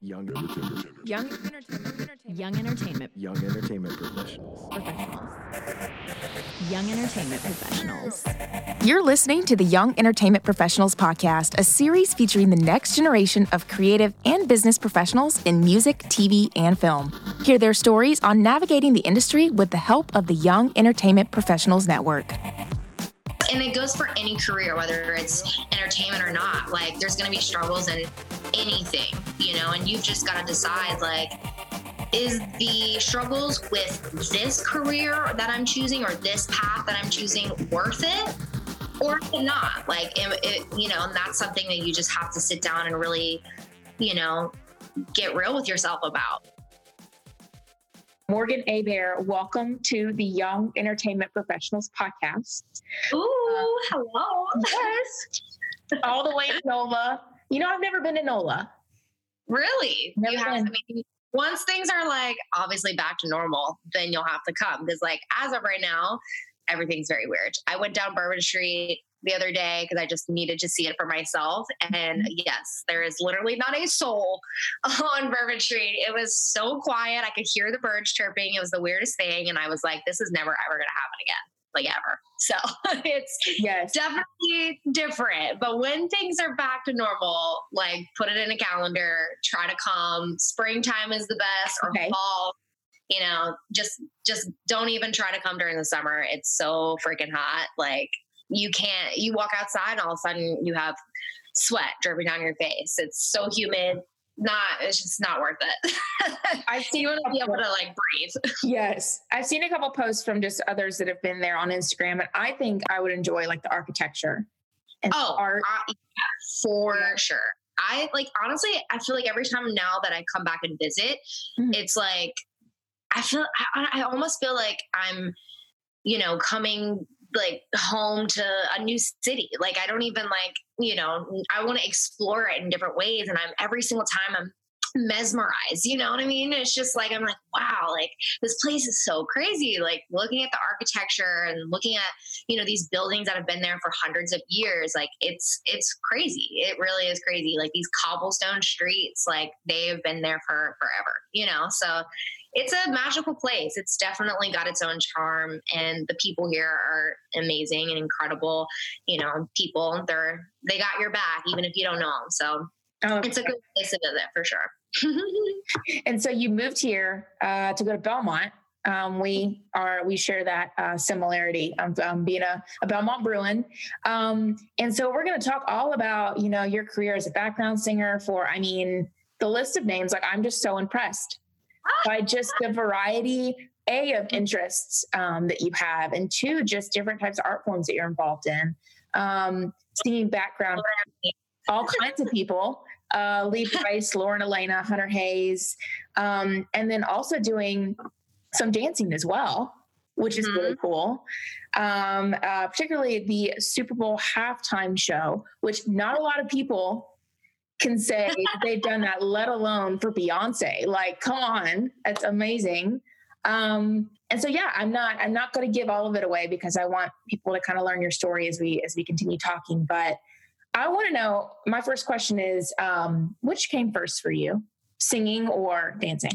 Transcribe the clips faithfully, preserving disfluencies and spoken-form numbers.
Young entertainment. Young entertainment. Young entertainment Young entertainment professionals. professionals. Young entertainment professionals. You're listening to the Young Entertainment Professionals Podcast, a series featuring the next generation of creative and business professionals in music, T V, and film. Hear their stories on navigating the industry with the help of the Young Entertainment Professionals Network. And it goes for any career, whether it's entertainment or not. Like, there's going to be struggles in anything, you know, and you've just got to decide, like, is the struggles with this career that I'm choosing or this path that I'm choosing worth it, or is it not? Like, it, it, you know, and that's something that you just have to sit down and really, you know, get real with yourself about. Morgan Hebert, welcome to the Young Entertainment Professionals Podcast. Ooh, uh, hello. Yes. All the way to NOLA. You know, I've never been to NOLA. Really? Never you have been. to be, once things are like obviously back to normal, then you'll have to come. Because like as of right now, everything's very weird. I went down Bourbon Street the other day because I just needed to see it for myself. And yes, there is literally not a soul on Bourbon Street. It was so quiet. I could hear the birds chirping. It was the weirdest thing. And I was like, this is never, ever going to happen again. Like ever. So it's Yes. definitely different. But when things are back to normal, like put it in a calendar, try to come. Springtime is the best, or Okay. fall. You know, just just don't even try to come during the summer. It's so freaking hot. Like you can't, you walk outside and all of a sudden you have sweat dripping down your face. It's so humid. Not, it's just not worth it. I've seen You want to be able couple- to like breathe. Yes. I've seen a couple posts from just others that have been there on Instagram, and I think I would enjoy like the architecture and Oh, the art. uh, yeah, for Yeah. sure. I like, honestly, I feel like every time now that I come back and visit, Mhm. it's like, I feel, I, I almost feel like I'm, you know, coming like home to a new city. Like, I don't even like, you know, I want to explore it in different ways. And I'm every single time I'm mesmerized, you know what I mean? It's just like, I'm like, wow, like this place is so crazy. Like looking at the architecture and looking at, you know, these buildings that have been there for hundreds of years. Like it's, it's crazy. It really is crazy. Like these cobblestone streets, like they have been there for forever, you know? So it's a magical place. It's definitely got its own charm, and the people here are amazing and incredible. You know, people, they're, they got your back, even if you don't know them. So Oh, it's a good place to visit for sure. And so you moved here uh, to go to Belmont. Um, we are we share that uh, similarity of um, being a, a Belmont Bruin. Um, and so we're going to talk all about, you know, your career as a background singer for, I mean, the list of names. Like, I'm just so impressed by just the variety, A, of interests um, that you have, and two, just different types of art forms that you're involved in. Um, singing background, all kinds of people. Uh, Lee Price, Lauren Elena, Hunter Hayes, um, and then also doing some dancing as well, which is Mhm. really cool. Um, uh, particularly the Super Bowl halftime show, which not a lot of people can say that they've done that, let alone for Beyonce. Like, come on, that's amazing. Um, and so, yeah, I'm not, I'm not going to give all of it away because I want people to kind of learn your story as we, as we continue talking. But I want to know, my first question is, um, which came first for you, singing or dancing?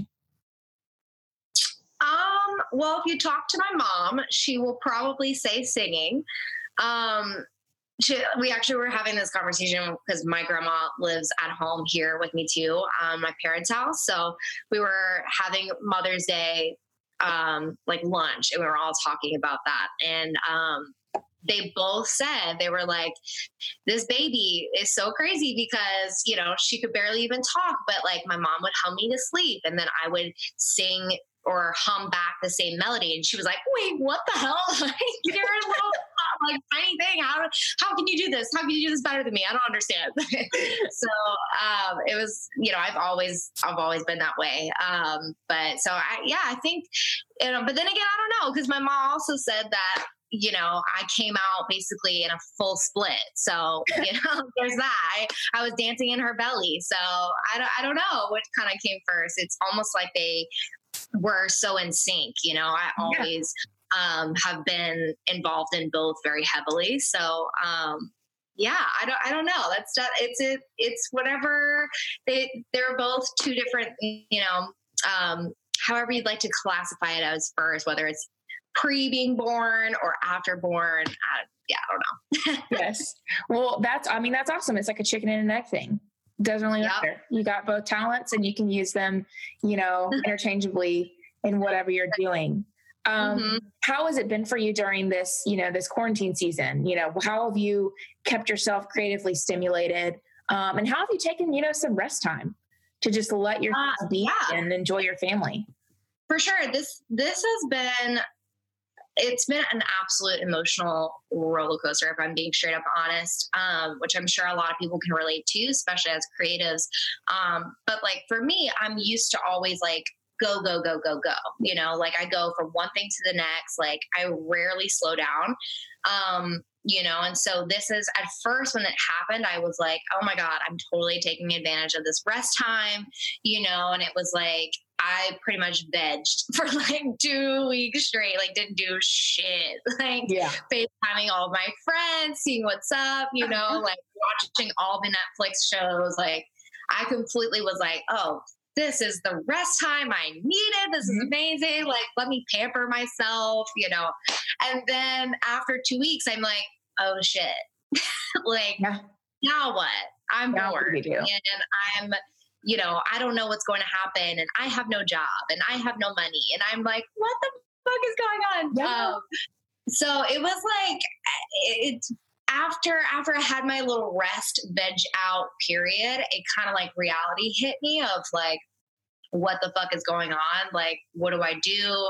Um, well, if you talk to my mom, she will probably say singing. Um, she, we actually were having this conversation because my grandma lives at home here with me too, um, my parents' house. So we were having Mother's Day, um, like lunch, and we were all talking about that. And, um, they both said, they were like, this baby is so crazy because, you know, she could barely even talk, but like my mom would hum me to sleep, and then I would sing or hum back the same melody. And she was like, wait, what the hell? Like, you're a little like tiny thing. How, how can you do this? How can you do this better than me? I don't understand. So, um, it was, you know, I've always, I've always been that way. Um, but so I, yeah, I think, you know, but then again, I don't know. Cause my mom also said that, you know, I came out basically in a full split. So, you know, there's that. I, I was dancing in her belly. So I don't, I don't know what kind of came first. It's almost like they were so in sync. You know, I always um, have been involved in both very heavily. So, um, yeah, I don't, I don't know. That's not, it's, it, it's whatever they, they're both two different, you know, um, however you'd like to classify it as first, whether it's pre being born or after born. I, yeah, I don't know. Yes. Well, that's, I mean, that's awesome. It's like a chicken and an egg thing. Doesn't really Yep. matter. You got both talents and you can use them, you know, interchangeably in whatever you're doing. Um, Mm-hmm. How has it been for you during this, you know, this quarantine season? You know, how have you kept yourself creatively stimulated? Um, and how have you taken, you know, some rest time to just let yourself Uh, be yeah. and enjoy your family? For sure. This, this has been, it's been an absolute emotional roller coaster, if I'm being straight up honest, um, which I'm sure a lot of people can relate to, especially as creatives. Um, but like for me, I'm used to always like, go, go, go, go, go. You know, like I go from one thing to the next. Like I rarely slow down. Um, you know, and so this is at first when it happened, I was like, oh my God, I'm totally taking advantage of this rest time, you know, and it was like, I pretty much vegged for like two weeks straight, like didn't do shit, like Yeah. FaceTiming all of my friends, seeing what's up, you know, like watching all the Netflix shows. Like I completely was like, oh, this is the rest time I needed. This is amazing. Like, let me pamper myself, you know? And then after two weeks, I'm like, oh shit. Like, Yeah. now what? I'm Now what do bored we do? and I'm, you know, I don't know what's going to happen and I have no job and I have no money. And I'm like, what the fuck is going on? Yeah. Um, so it was like, it, after, after I had my little rest veg out period, it kind of like reality hit me of like, what the fuck is going on? Like, what do I do?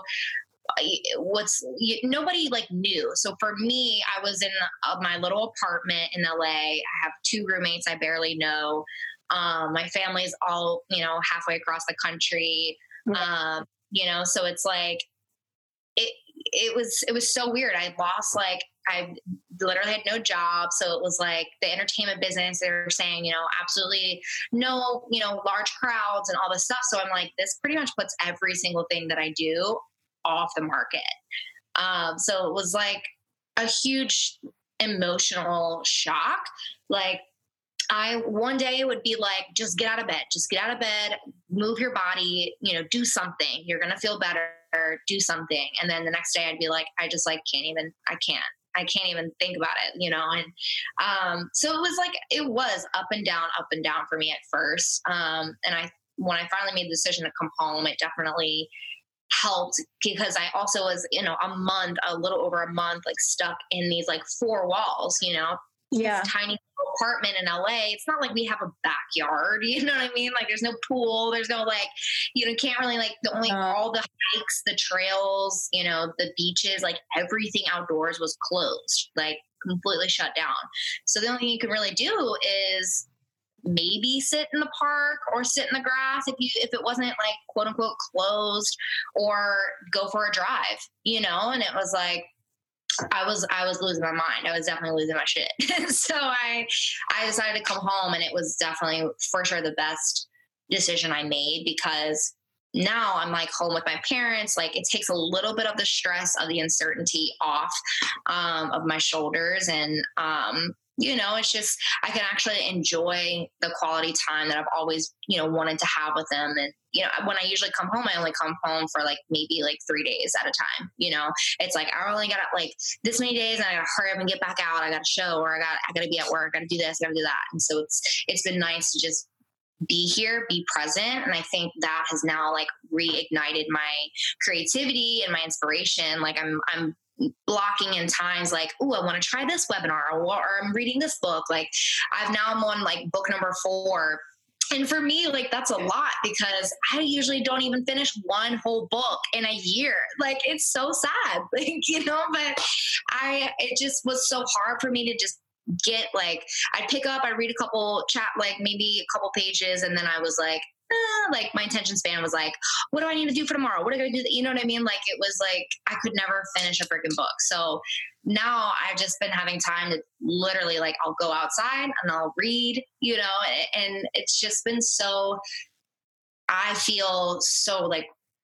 What's nobody like knew. So for me, I was in uh, my little apartment in L A. I have two roommates I barely know. Um, my family's all, you know, halfway across the country. Um, you know, so it's like, it, it was, it was so weird. I lost, like, I literally had no job. So it was like the entertainment business, they were saying, you know, absolutely no, you know, large crowds and all this stuff. So I'm like, this pretty much puts every single thing that I do off the market. Um, so it was like a huge emotional shock. Like, I, one day it would be like, just get out of bed, just get out of bed, move your body, you know, do something, you're going to feel better, do something. And then the next day I'd be like, I just like, can't even, I can't, I can't even think about it, you know? And, um, so it was like, it was up and down, up and down for me at first. Um, and I, when I finally made the decision to come home, it definitely helped because I also was, you know, a month, a little over a month, like stuck in these like four walls, you know, Yeah. this tiny apartment in L A. It's not like we have a backyard, you know what I mean? Like there's no pool, there's no like, you know, can't really like the only, Uh, all the hikes, the trails, you know, the beaches, like everything outdoors was closed, like completely shut down. So the only thing you can really do is maybe sit in the park or sit in the grass if you, if it wasn't like quote unquote closed, or go for a drive, you know? And it was like, I was, I was losing my mind. I was definitely losing my shit. So I, I decided to come home, and it was definitely for sure the best decision I made, because now I'm like home with my parents. Like it takes a little bit of the stress of the uncertainty off, um, of my shoulders. And, um, you know, it's just, I can actually enjoy the quality time that I've always, you know, wanted to have with them. And, you know, when I usually come home, I only come home for like maybe like three days at a time. You know, it's like, I only got like this many days and I got to hurry up and get back out. I got a show, or I got, I got to be at work. I got to do this, I got to do that. And so it's, it's been nice to just be here, be present. And I think that has now like reignited my creativity and my inspiration. Like I'm, I'm, blocking in times like, oh, I want to try this webinar, or, or I'm reading this book. Like I've now I'm on like book number four. And for me, like, that's a lot, because I usually don't even finish one whole book in a year. Like, it's so sad, like, you know, but I, it just was so hard for me to just get like, I'd pick up, I'd read a couple chat, like maybe a couple pages. And then I was like, eh, like my attention span was like, what do I need to do for tomorrow? What do I do? You know what I mean? Like, it was like, I could never finish a freaking book. So now I've just been having time to literally, like, I'll go outside and I'll read, you know, and it's just been so, I feel so like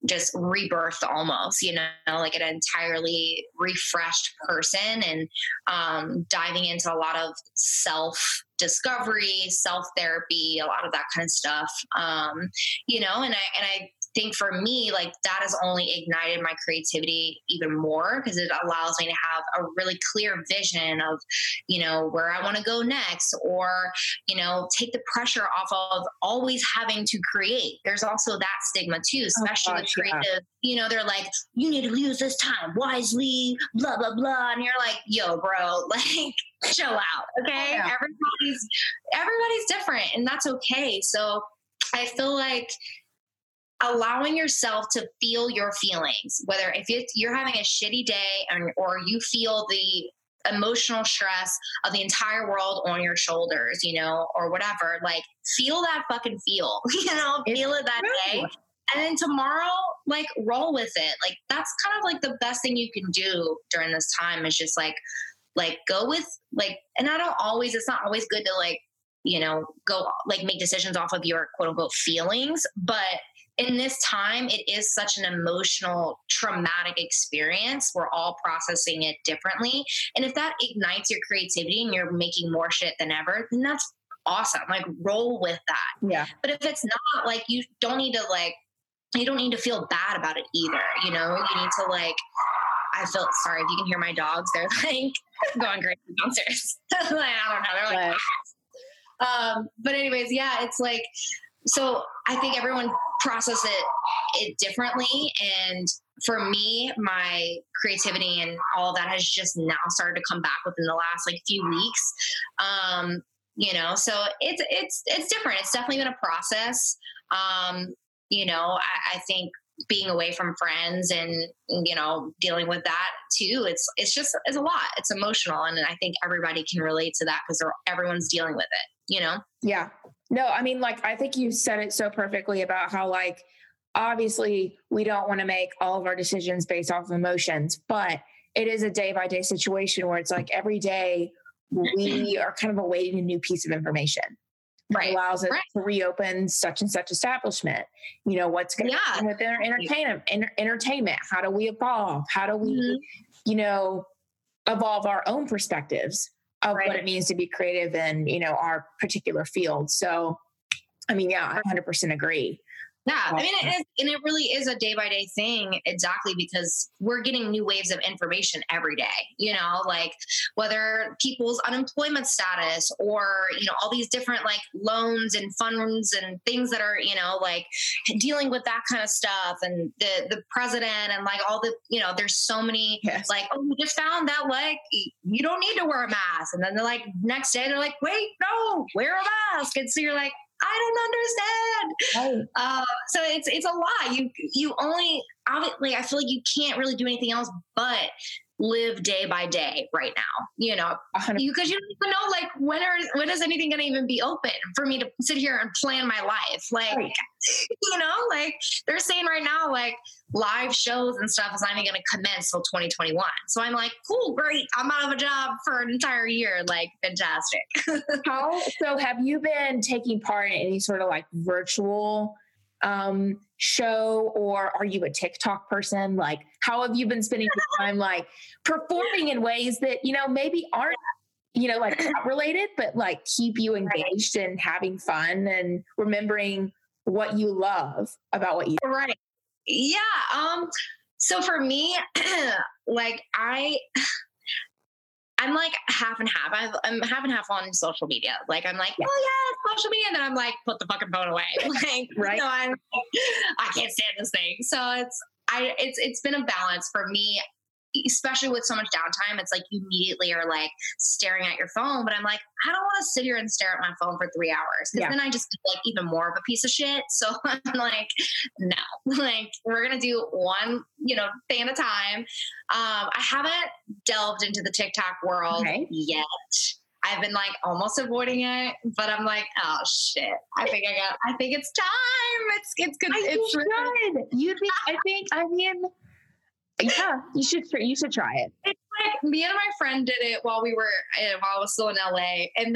just rebirthed almost, you know, like an entirely refreshed person, and um, diving into a lot of self discovery, self therapy, a lot of that kind of stuff. Um, you know, and I, and I think for me, like that has only ignited my creativity even more, because it allows me to have a really clear vision of, you know, where I want to go next, or, you know, take the pressure off of always having to create. There's also that stigma too, especially oh, with gosh, creative, yeah. you know, they're like, you need to use this time wisely, blah, blah, blah. And you're like, yo, bro, like chill out. Okay. Yeah. Everybody's, everybody's different, and that's okay. So I feel like allowing yourself to feel your feelings, whether if it's, you're having a shitty day or, or you feel the emotional stress of the entire world on your shoulders, you know, or whatever, like feel that fucking feel, you know, It's feel it that true. day. And then tomorrow, like roll with it. Like that's kind of like the best thing you can do during this time is just like, like go with like, and I don't always, it's not always good to like, you know, go like make decisions off of your quote unquote feelings, but in this time, it is such an emotional, traumatic experience. We're all processing it differently. And if that ignites your creativity and you're making more shit than ever, then that's awesome. Like roll with that. Yeah. But if it's not, like you don't need to like, you don't need to feel bad about it either. You know, you need to like, I feel sorry if you can hear my dogs. They're like going crazy downstairs. Like, I don't know. They're like, ah. um, but anyways, yeah, it's like, so I think everyone process it, it differently. And for me, my creativity and all of that has just now started to come back within the last like few weeks. Um, you know, so it's, it's, it's different. It's definitely been a process. Um, you know, I, I think being away from friends and, you know, dealing with that too, it's, it's just, it's a lot. It's emotional. And I think everybody can relate to that because everyone's dealing with it, you know? Yeah. No, I mean, like, I think you said it so perfectly about how, like, obviously we don't want to make all of our decisions based off of emotions, but it is a day by day situation where it's like every day we are kind of awaiting a new piece of information. Right. It allows us right. to reopen such and such establishment. You know, what's going to yeah. happen with their entertainment, enter, entertainment? How do we evolve? How do we, mm-hmm. you know, evolve our own perspectives of right. what it means to be creative in, you know, our particular field. So, I mean, yeah, I one hundred percent agree. Yeah. I mean, it is, and it really is a day by day thing. Exactly. Because we're getting new waves of information every day, you know, like whether people's unemployment status or, you know, all these different like loans and funds and things that are, you know, like dealing with that kind of stuff and the, the president and like all the, you know, there's so many yes. like, oh, we just found that like, you don't need to wear a mask. And then they're like, next day, they're like, wait, no, wear a mask. And so you're like, I don't understand. Right. Uh, so it's it's a lot. You you only obviously I feel like you can't really do anything else but live day by day right now. You know, because you, you don't even know like when are when is anything going to even be open for me to sit here and plan my life? Like right. you know, like they're saying right now, like live shows and stuff is not even going to commence till twenty twenty-one. So I'm like, cool, great. I'm out of a job for an entire year. Like fantastic. How, so have you been taking part in any sort of like virtual um, show, or are you a TikTok person? Like, how have you been spending your time, like performing in ways that, you know, maybe aren't, you know, like not related, but like keep you engaged and having fun and remembering what you love about what you do? Right. Yeah. Um, so for me, like I, I'm like half and half. I've, I'm half and half on social media. Like I'm like, yeah. oh yeah, social media. And then I'm like, put the fucking phone away. Like, right. You know, I'm, I can't stand this thing. So it's, I, it's, it's been a balance for me, especially with so much downtime. It's like you immediately are like staring at your phone, but I'm like, I don't want to sit here and stare at my phone for three hours because yeah. then I just feel like even more of a piece of shit. So I'm like, no, like we're going to do one, you know, thing at a time. Um, I haven't delved into the TikTok world okay. yet. I've been like almost avoiding it, but I'm like, oh shit. I think I got, I think it's time. It's, it's good. I it's really good. You think, I think, I mean, yeah, you should you should try it. It's like me and my friend did it while we were uh, while I was still in L A, and that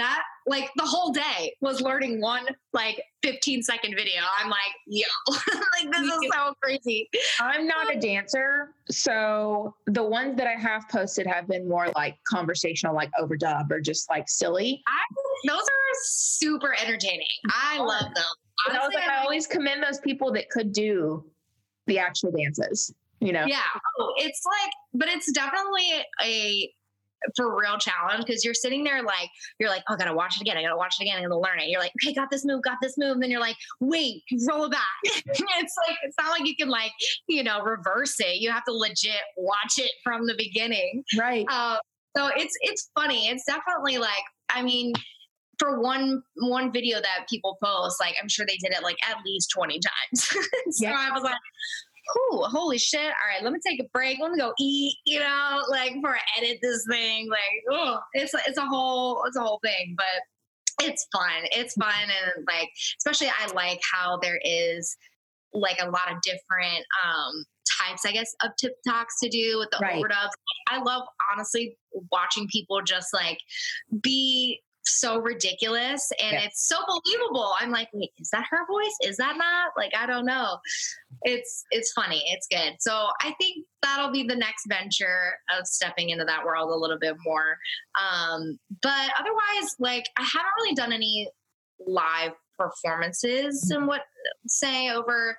like the whole day was learning one like fifteen second video. I'm like, yo, like this is so crazy. I'm not a dancer, so the ones that I have posted have been more like conversational, like overdub or just like silly. I, those are super entertaining. I love them. Honestly, I was like, I always commend those people that could do the actual dances, you know? Yeah. Oh, it's like, but it's definitely a for real challenge because you're sitting there like, you're like, oh, I gotta watch it again. I gotta watch it again. I gotta learn it. You're like, okay, got this move, got this move. And then you're like, wait, roll it back. It's like, it's not like you can like, you know, reverse it. You have to legit watch it from the beginning. Right. Uh, so it's, it's funny. It's definitely like, I mean, for one one video that people post, like I'm sure they did it like at least twenty times. So yeah. I was like, "Ooh, holy shit! All right, let me take a break. Let me go eat." You know, like before I edit this thing. Like, oh, it's it's a whole it's a whole thing, but it's fun. It's fun, and like especially I like how there is like a lot of different um types, I guess, of TikToks to do with the right. overdubs. I love honestly watching people just like be so ridiculous and yeah. it's so believable. I'm like, wait, is that her voice? Is that not? Like, I don't know. It's it's funny. It's good. So I think that'll be the next venture of stepping into that world a little bit more. Um, but otherwise, like I haven't really done any live performances and what say over,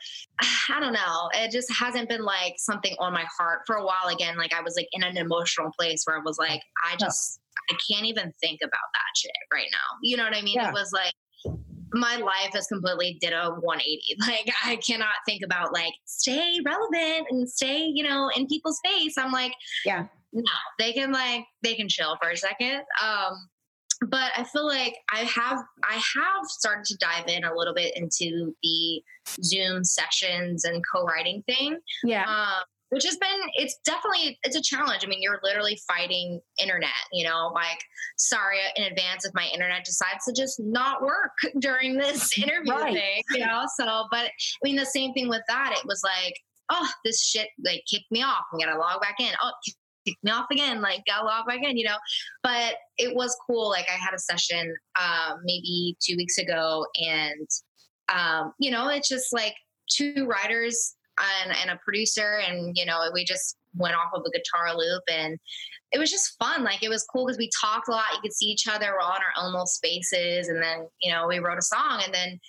I don't know. It just hasn't been like something on my heart for a while. Again, like I was like in an emotional place where I was like, I just, I can't even think about that shit right now. You know what I mean? Yeah. It was like, my life has completely did a one eighty. Like I cannot think about like stay relevant and stay, you know, in people's face. I'm like, yeah, no, they can like, they can chill for a second. Um, but I feel like I have, I have started to dive in a little bit into the Zoom sessions and co-writing thing. Yeah. Um, which has been, it's definitely, it's a challenge. I mean, you're literally fighting internet, you know, like, sorry in advance if my internet decides to just not work during this interview right. thing, you know? So, but I mean, the same thing with that, it was like, oh, this shit, like kicked me off. We got to log back in. Oh, kicked me off again. Like got to log back in, you know? But it was cool. Like I had a session, um, maybe two weeks ago and, um, you know, it's just like two writers And, and a producer, and you know, we just went off of a guitar loop, and it was just fun. Like it was cool because we talked a lot. You could see each other. We're all in our own little spaces, and then you know, we wrote a song, and then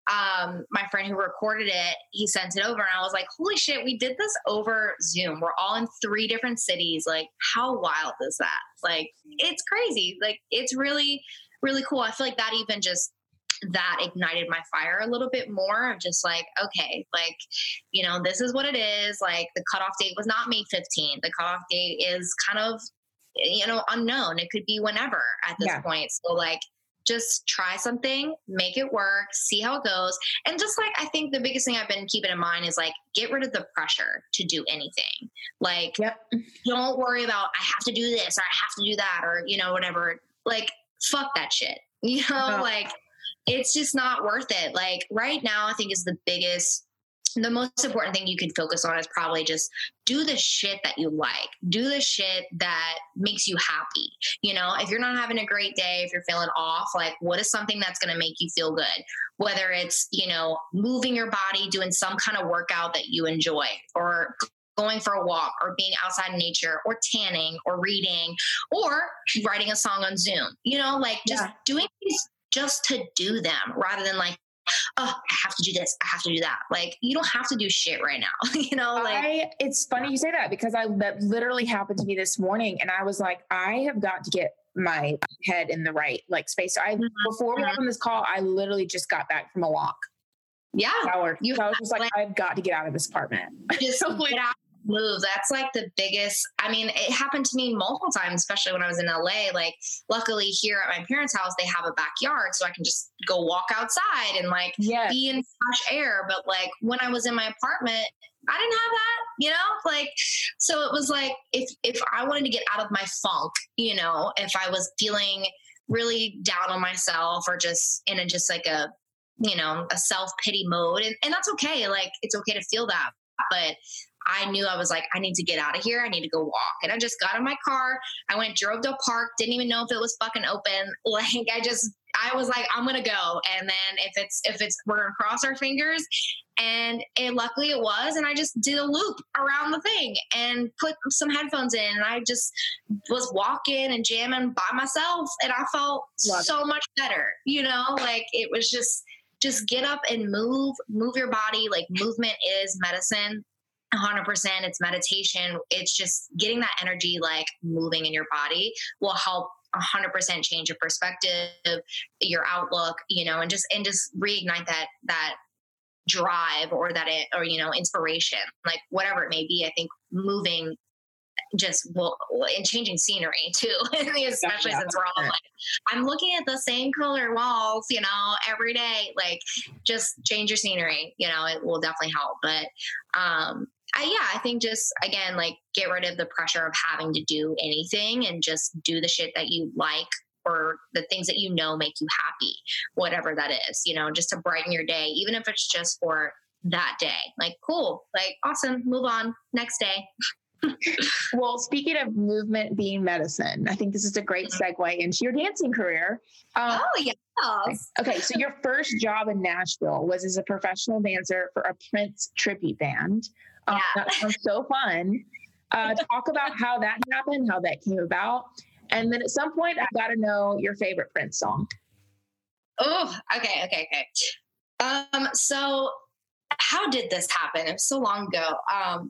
um, my friend who recorded it, he sent it over, and I was like, "Holy shit, we did this over Zoom. We're all in three different cities. Like, how wild is that? Like, it's crazy. Like, it's really, really cool. I feel like that even just." that ignited my fire a little bit more of just like, okay, like, you know, this is what it is. Like the cutoff date was not May fifteenth. The cutoff date is kind of, you know, unknown. It could be whenever at this yeah. point. So like, just try something, make it work, see how it goes. And just like, I think the biggest thing I've been keeping in mind is like, get rid of the pressure to do anything. Like, yep. don't worry about, I have to do this or I have to do that or, you know, whatever. Like, fuck that shit. You know, oh. like, it's just not worth it. Like right now, I think is the biggest, the most important thing you could focus on is probably just do the shit that you like. Do the shit that makes you happy. You know, if you're not having a great day, if you're feeling off, like what is something that's going to make you feel good? Whether it's, you know, moving your body, doing some kind of workout that you enjoy, or going for a walk, or being outside in nature, or tanning, or reading, or writing a song on Zoom, you know, like just yeah. doing these just to do them rather than like, oh, I have to do this. I have to do that. Like, you don't have to do shit right now. you know, like I, it's funny you say that because I, that literally happened to me this morning. And I was like, I have got to get my head in the right like space. So I, mm-hmm. before we got on this call, I literally just got back from a walk. Yeah. Shower. You so I was just like, like, I've got to get out of this apartment. Just get out. Move. That's like the biggest, I mean, it happened to me multiple times, especially when I was in L A. Like, luckily here at my parents' house, they have a backyard, so I can just go walk outside and like yes. be in fresh air. But like when I was in my apartment, I didn't have that, you know, like, so it was like, if, if I wanted to get out of my funk, you know, if I was feeling really down on myself or just in a, just like a, you know, a self-pity mode, and, and that's okay. Like, it's okay to feel that. but I knew I was like, I need to get out of here. I need to go walk. And I just got in my car. I went, drove to a park, didn't even know if it was fucking open. Like, I just, I was like, I'm going to go. And then if it's, if it's, we're going to cross our fingers. And it, luckily it was. And I just did a loop around the thing and put some headphones in. And I just was walking and jamming by myself. And I felt Love so it. much better, you know, like it was just, just get up and move, move your body. Like movement is medicine. one hundred percent it's meditation. It's just getting that energy, like moving in your body will help one hundred percent change your perspective, your outlook, you know, and just, and just reignite that, that drive or that, it, or, you know, inspiration, like whatever it may be. I think moving just will, and changing scenery too, especially yeah, since we're all like, I'm looking at the same color walls, you know, every day, like just change your scenery, you know, it will definitely help. But, um, I, yeah, I think just, again, like get rid of the pressure of having to do anything and just do the shit that you like or the things that you know make you happy, whatever that is, you know, just to brighten your day, even if it's just for that day. Like, cool, like, awesome, move on, next day. Well, speaking of movement being medicine, I think this is a great segue into your dancing career. Um, oh, yes. Okay, so your first job in Nashville was as a professional dancer for a Prince tribute band. Um, yeah. That sounds so fun. Uh, talk about how that happened, how that came about. And then at some point, I've got to know your favorite Prince song. Oh, okay, okay, okay. Um, so how did this happen? It was so long ago. Um,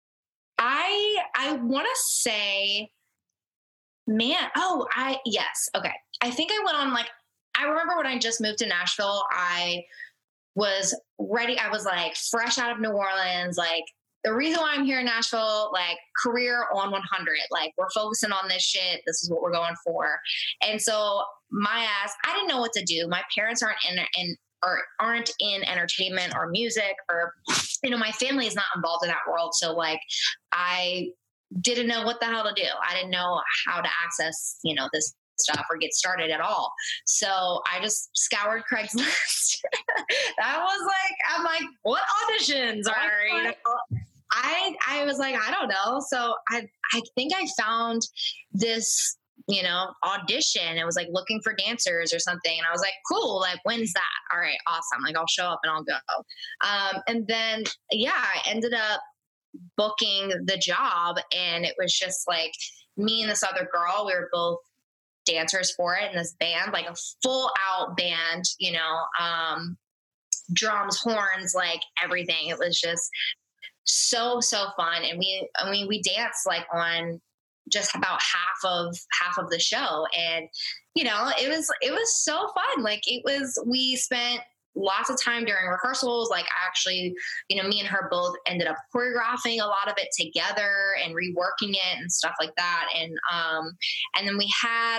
I I want to say, man, oh, I, yes, okay. I think I went on like, I remember when I just moved to Nashville, I was ready. I was like fresh out of New Orleans, like, the reason why I'm here in Nashville, like career on one hundred, like we're focusing on this shit. This is what we're going for. And so my ass, I didn't know what to do. My parents aren't in, in or aren't in entertainment or music, or, you know, my family is not involved in that world. So like, I didn't know what the hell to do. I didn't know how to access, you know, this stuff or get started at all. So I just scoured Craigslist. That was like, I'm like, what auditions are, you know? I, I was like, I don't know. So I, I think I found this, you know, audition. It was like looking for dancers or something. And I was like, cool. Like, when's that? All right, awesome. Like, I'll show up and I'll go. Um, and then, yeah, I ended up booking the job, and it was just like me and this other girl, we were both dancers for it in this band, like a full out band, you know, um, drums, horns, like everything. It was just so, so fun. And we, I mean, we danced like on just about half of half of the show. And, you know, it was, it was so fun. Like it was, we spent lots of time during rehearsals. Like actually, you know, me and her both ended up choreographing a lot of it together and reworking it and stuff like that. And, um, and then we had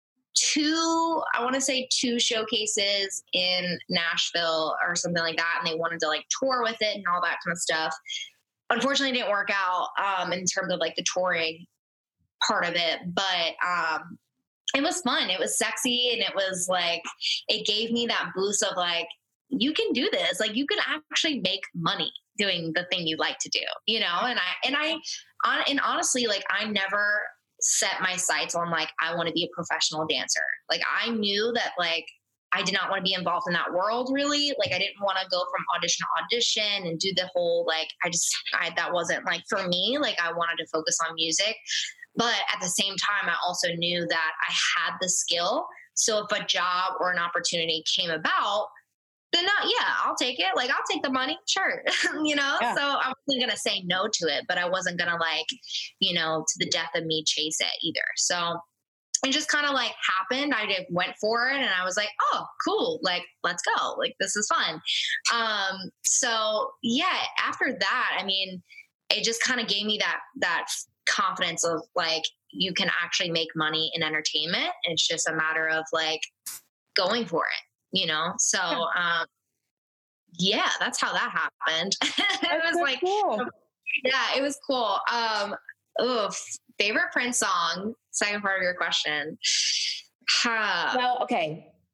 two, I want to say two showcases in Nashville or something like that. And they wanted to like tour with it and all that kind of stuff. Unfortunately, it didn't work out, um, in terms of like the touring part of it, but, um, it was fun. It was sexy. And it was like, it gave me that boost of like, you can do this. Like you can actually make money doing the thing you like to do, you know? And I, and I, on, and honestly, like I never set my sights on like, I want to be a professional dancer. Like I knew that like, I did not want to be involved in that world really. Like I didn't want to go from audition to audition and do the whole, like, I just, I, that wasn't like for me, like I wanted to focus on music. But at the same time, I also knew that I had the skill. So if a job or an opportunity came about, then not, yeah, I'll take it. Like, I'll take the money. Sure. you know? Yeah. So I wasn't going to say no to it, but I wasn't going to like, you know, to the death of me chase it either. So it just kind of like happened. I just went for it and I was like, oh, cool. Like, let's go. Like, this is fun. Um, so yeah, after that, I mean, it just kind of gave me that, that confidence of like, you can actually make money in entertainment. It's just a matter of like going for it, you know? So, um, yeah, that's how that happened. it was so like, cool. yeah, it was cool. Um, oof, favorite Prince song, second part of your question. Huh. Well, okay.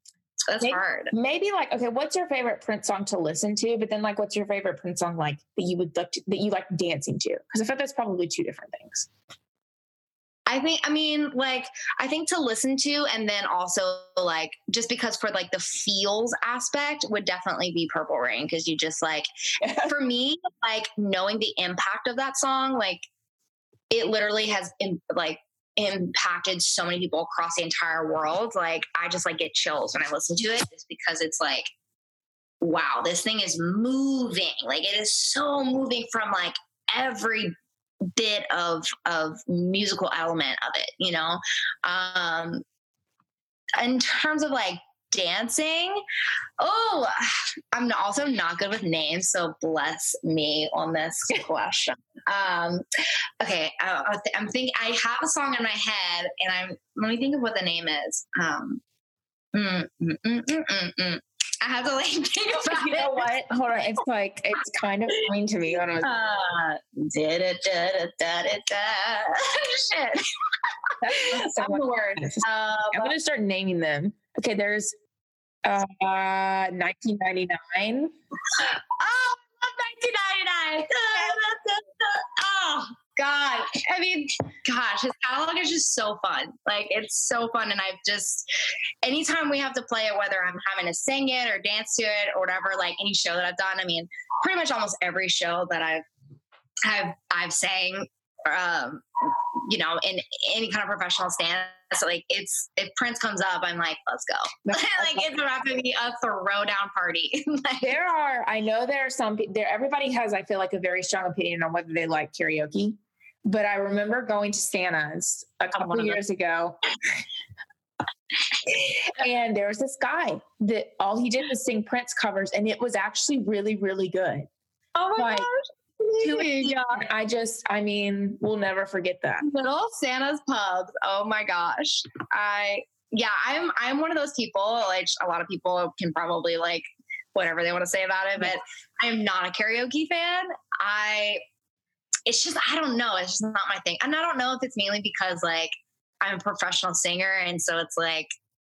That's maybe, hard. Maybe like, okay, what's your favorite Prince song to listen to? But then like, what's your favorite Prince song like that you would like to, that you like dancing to? Because I feel that's probably two different things. I think, I mean, like, I think to listen to, and then also like, just because for like the feels aspect would definitely be Purple Rain. Cause you just like, for me, like knowing the impact of that song, like it literally has in, like impacted so many people across the entire world. Like I just like get chills when I listen to it just because it's like, wow, this thing is moving. Like it is so moving from like every bit of of musical element of it, you know. Um in terms of like dancing, oh, I'm also not good with names, so bless me on this question. um okay I, I'm thinking I have a song in my head and I'm let me think of what the name is. um mm, mm, mm, mm, mm, mm. I have to like think about you know it. what? Hold on. It's like, it's kind of funny to me. When I was, uh, da, da, da, da, da, da. Shit. that's That's the word. Um, I'm going to start naming them. Okay. There's uh, nineteen ninety-nine. Oh, I love nineteen ninety-nine. Oh, God. I mean, gosh, his catalog is just so fun. Like, it's so fun. And I've just, anytime we have to play it, whether I'm having to sing it or dance to it or whatever, like any show that I've done, I mean, pretty much almost every show that I've, I've, I've sang, um, you know, in any kind of professional stance. So like it's, if Prince comes up, I'm like, let's go. Like it's about to be a throwdown party. Like, there are, I know there are some people there, everybody has, I feel like a very strong opinion on whether they like karaoke, but I remember going to Santa's a couple of years ago and there was this guy that all he did was sing Prince covers and it was actually really, really good. Oh my like, gosh. Yeah. I just, I mean, we'll never forget that. Little Santa's pubs. Oh my gosh. I, yeah, I'm, I'm one of those people, like a lot of people can probably like whatever they want to say about it, but I'm not a karaoke fan. I, it's just, I don't know. It's just not my thing. And I don't know if it's mainly because like I'm a professional singer. And so it's like,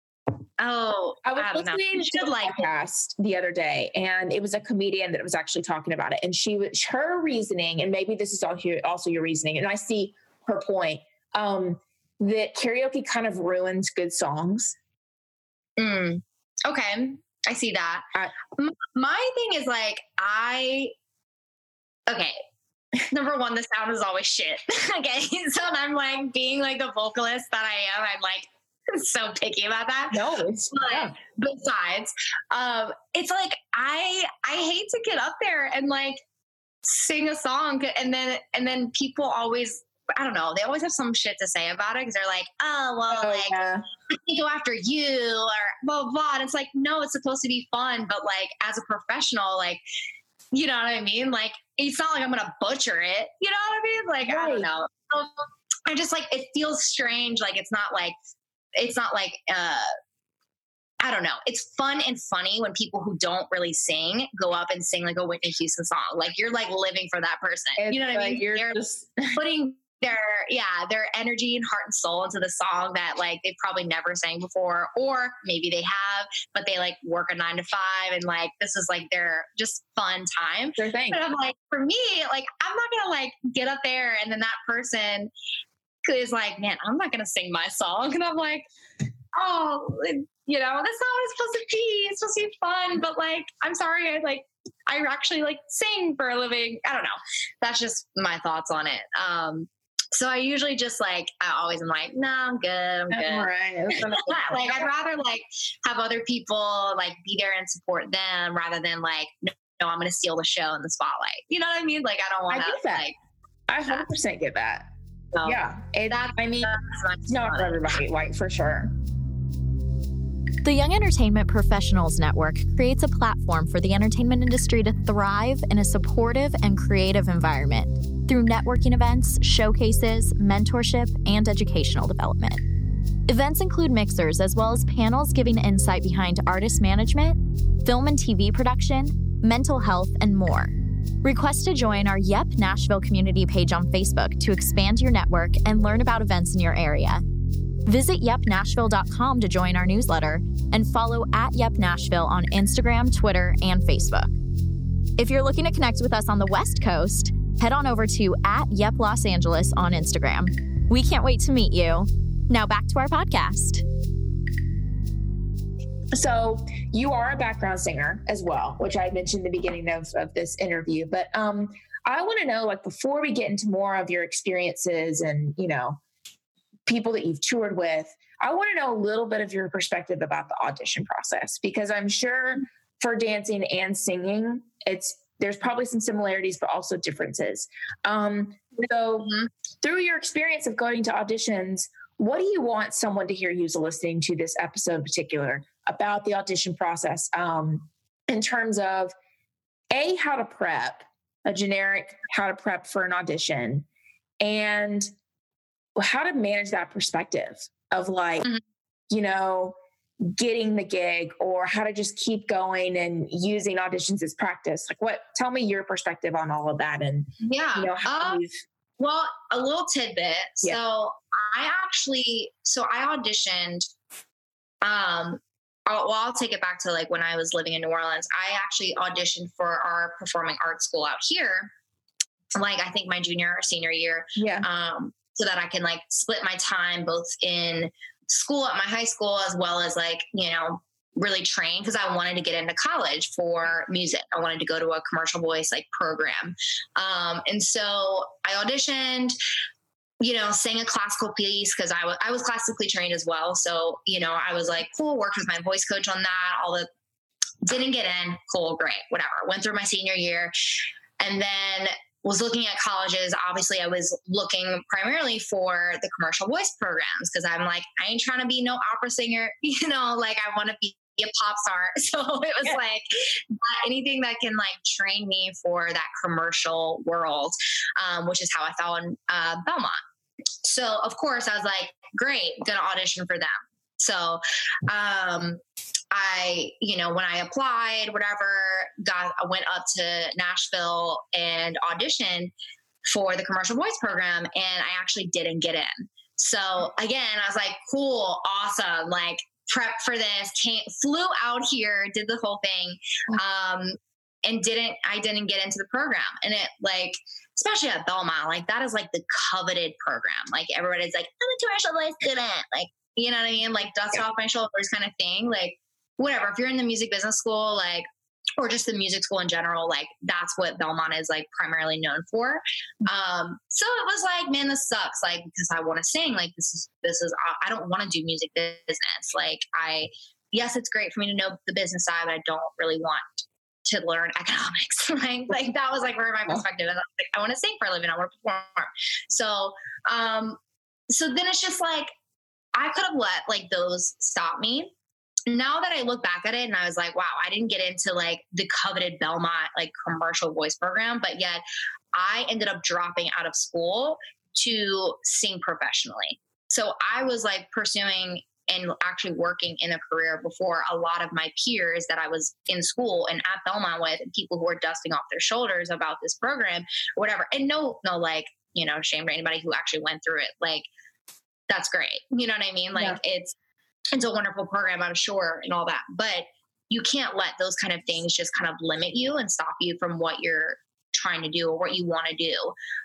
oh, I was I don't know. listening to a like podcast the other day, and it was a comedian that was actually talking about it. And she was, her reasoning, and maybe this is also your reasoning, and I see her point, um, that karaoke kind of ruins good songs. Mm, okay. I see that. I, My thing is like, I, okay. Number one, the sound is always shit. Okay. So I'm like being like the vocalist that I am, I'm like, so picky about that. No, it's but yeah. Besides, um, it's like I I hate to get up there and like sing a song and then and then people always I don't know they always have some shit to say about it because they're like, oh well, oh, like yeah. I can go after you or blah blah blah. And it's like, no, it's supposed to be fun, but like as a professional, like you know what I mean? Like it's not like I'm gonna butcher it. You know what I mean? Like right. I don't know. So I just like it feels strange. Like it's not like. It's not like, uh, I don't know. It's fun and funny when people who don't really sing go up and sing like a Whitney Houston song. Like you're like living for that person. It's you know what like I mean? You're They're just putting their, yeah, their energy and heart and soul into the song that like they've probably never sang before, or maybe they have, but they like work a nine to five and like, this is like their just fun time. Their thing. But I'm like, for me, like, I'm not going to like get up there and then that person is like, man, I'm not going to sing my song. And I'm like, oh, you know, that's not what it's supposed to be. It's supposed to be fun. But like, I'm sorry. I like, I actually like sing for a living. I don't know. That's just my thoughts on it. Um, so I usually just like, I always am like, no, nah, I'm good. I'm good. All right. Like, I'd rather like have other people like be there and support them rather than like, no, no I'm going to steal the show in the spotlight. You know what I mean? Like, I don't want to like, I one hundred percent get that. So yeah. It, that's, I mean, that's it's not for everybody, like for sure. The Young Entertainment Professionals Network creates a platform for the entertainment industry to thrive in a supportive and creative environment through networking events, showcases, mentorship, and educational development. Events include mixers as well as panels giving insight behind artist management, film and T V production, mental health, and more. Request to join our Yep Nashville community page on Facebook to expand your network and learn about events in your area. Visit yep nashville dot com to join our newsletter and follow at Yep Nashville on Instagram, Twitter, and Facebook. If you're looking to connect with us on the West Coast, head on over to at Yep Los Angeles on Instagram. We can't wait to meet you. Now back to our podcast. So you are a background singer as well, which I mentioned at the beginning of, of this interview. But um, I want to know, like, before we get into more of your experiences and, you know, people that you've toured with, I want to know a little bit of your perspective about the audition process, because I'm sure for dancing and singing, it's there's probably some similarities, but also differences. Um, so mm-hmm. through your experience of going to auditions, what do you want someone to hear who's listening to this episode in particular about the audition process, um, in terms of A, how to prep, a generic how to prep for an audition, and how to manage that perspective of, like, mm-hmm. you know, getting the gig, or how to just keep going and using auditions as practice? Like, what, tell me your perspective on all of that. And, yeah, you know, how uh, you've... well, a little tidbit. Yeah. So I actually, so I auditioned, um, I'll, well, I'll take it back to, like, when I was living in New Orleans. I actually auditioned for our performing arts school out here, like, I think my junior or senior year. Yeah. Um, so that I can, like, split my time both in school at my high school, as well as, like, you know, really train, because I wanted to get into college for music. I wanted to go to a commercial voice, like, program. Um, and so I auditioned, you know, sang a classical piece, because I was, I was classically trained as well. So, you know, I was like, cool, worked with my voice coach on that, all the, didn't get in, cool, great, whatever. Went through my senior year, and then was looking at colleges. Obviously, I was looking primarily for the commercial voice programs, because I'm like, I ain't trying to be no opera singer, you know, like, I want to be a pop star. So it was yeah. like uh, anything that can, like, train me for that commercial world, um, which is how I found uh, Belmont. So of course I was like, great, gonna audition for them. So um, I, you know, when I applied, whatever, got, I went up to Nashville and auditioned for the commercial voice program, and I actually didn't get in. So again, I was like, cool, awesome, like, prep for this, came, flew out here, did the whole thing, um, and didn't, I didn't get into the program. And it, like, especially at Belmont, like, that is, like, the coveted program. Like, everybody's like, I'm a commercial voice student, like, you know what I mean? Like, dust yeah. off my shoulders kind of thing. Like, whatever, if you're in the music business school, like, or just the music school in general, like, that's what Belmont is, like, primarily known for. Um, so it was like, man, this sucks. Like, because I want to sing, like, this is, this is, I don't want to do music business. Like, I, yes, it's great for me to know the business side, but I don't really want to learn economics. Like, like that was, like, where my perspective. And I was like, I want to sing for a living. I want to perform. So, um, so then it's just like, I could have let, like, those stop me. Now that I look back at it, and I was like, wow, I didn't get into, like, the coveted Belmont, like, commercial voice program, but yet I ended up dropping out of school to sing professionally. So I was, like, pursuing and actually working in a career before a lot of my peers that I was in school and at Belmont with, and people who were dusting off their shoulders about this program or whatever. And no, no, like, you know, shame to anybody who actually went through it. Like, that's great. You know what I mean? Like, yeah. it's, it's a wonderful program, I'm sure, and all that, but you can't let those kind of things just kind of limit you and stop you from what you're trying to do or what you want to do.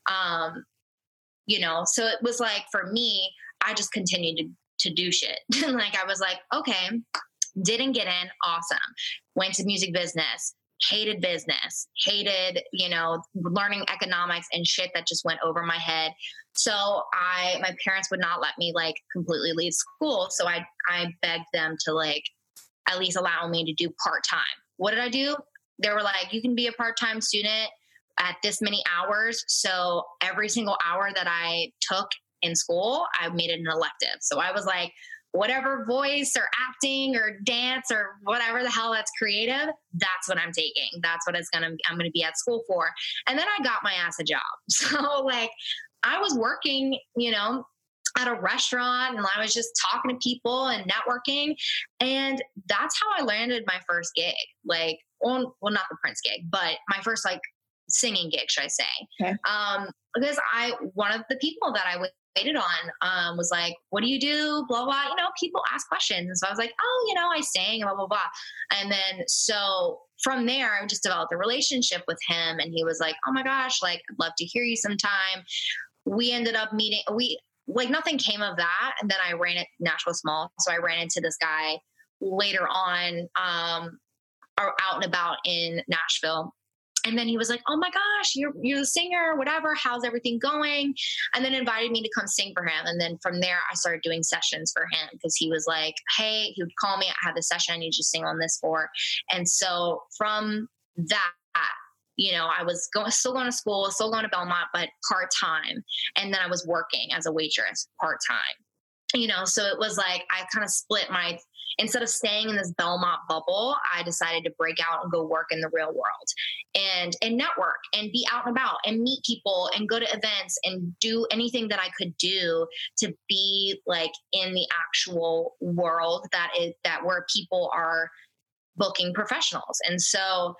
Um, you know, so it was like, for me, I just continued to, to do shit. Like, I was like, okay, didn't get in. Awesome. Went to music business, hated business, hated, you know, learning economics and shit that just went over my head. So I, my parents would not let me, like, completely leave school. So I, I begged them to, like, at least allow me to do part-time. What did I do? They were like, you can be a part-time student at this many hours. So every single hour that I took in school, I made it an elective. So I was like, whatever voice or acting or dance or whatever the hell that's creative, that's what I'm taking. That's what it's going to, I'm going to be at school for. And then I got my ass a job. So, like, I was working, you know, at a restaurant, and I was just talking to people and networking. And that's how I landed my first gig. Like, well, well not the Prince gig, but my first, like, singing gig, should I say. Okay. Um, because I, one of the people that I was waited on um, was like, what do you do? Blah, blah. You know, people ask questions. And so I was like, oh, you know, I sang, blah, blah, blah. And then so from there, I just developed a relationship with him. And he was like, oh my gosh, like, I'd love to hear you sometime. We ended up meeting. We like nothing came of that. And then I ran at Nashville Small. So I ran into this guy later on um, out and about in Nashville. And then he was like, oh my gosh, you're, you're the singer, whatever. How's everything going? And then invited me to come sing for him. And then from there, I started doing sessions for him because he was like, hey, he would call me. I had this session I need you to sing on this for. And so from that, you know, I was going, still going to school, still going to Belmont, but part-time. And then I was working as a waitress part-time, you know? So it was like, I kind of split my, instead of staying in this Belmont bubble, I decided to break out and go work in the real world and, and network and be out and about and meet people and go to events and do anything that I could do to be like in the actual world that is that where people are booking professionals. And so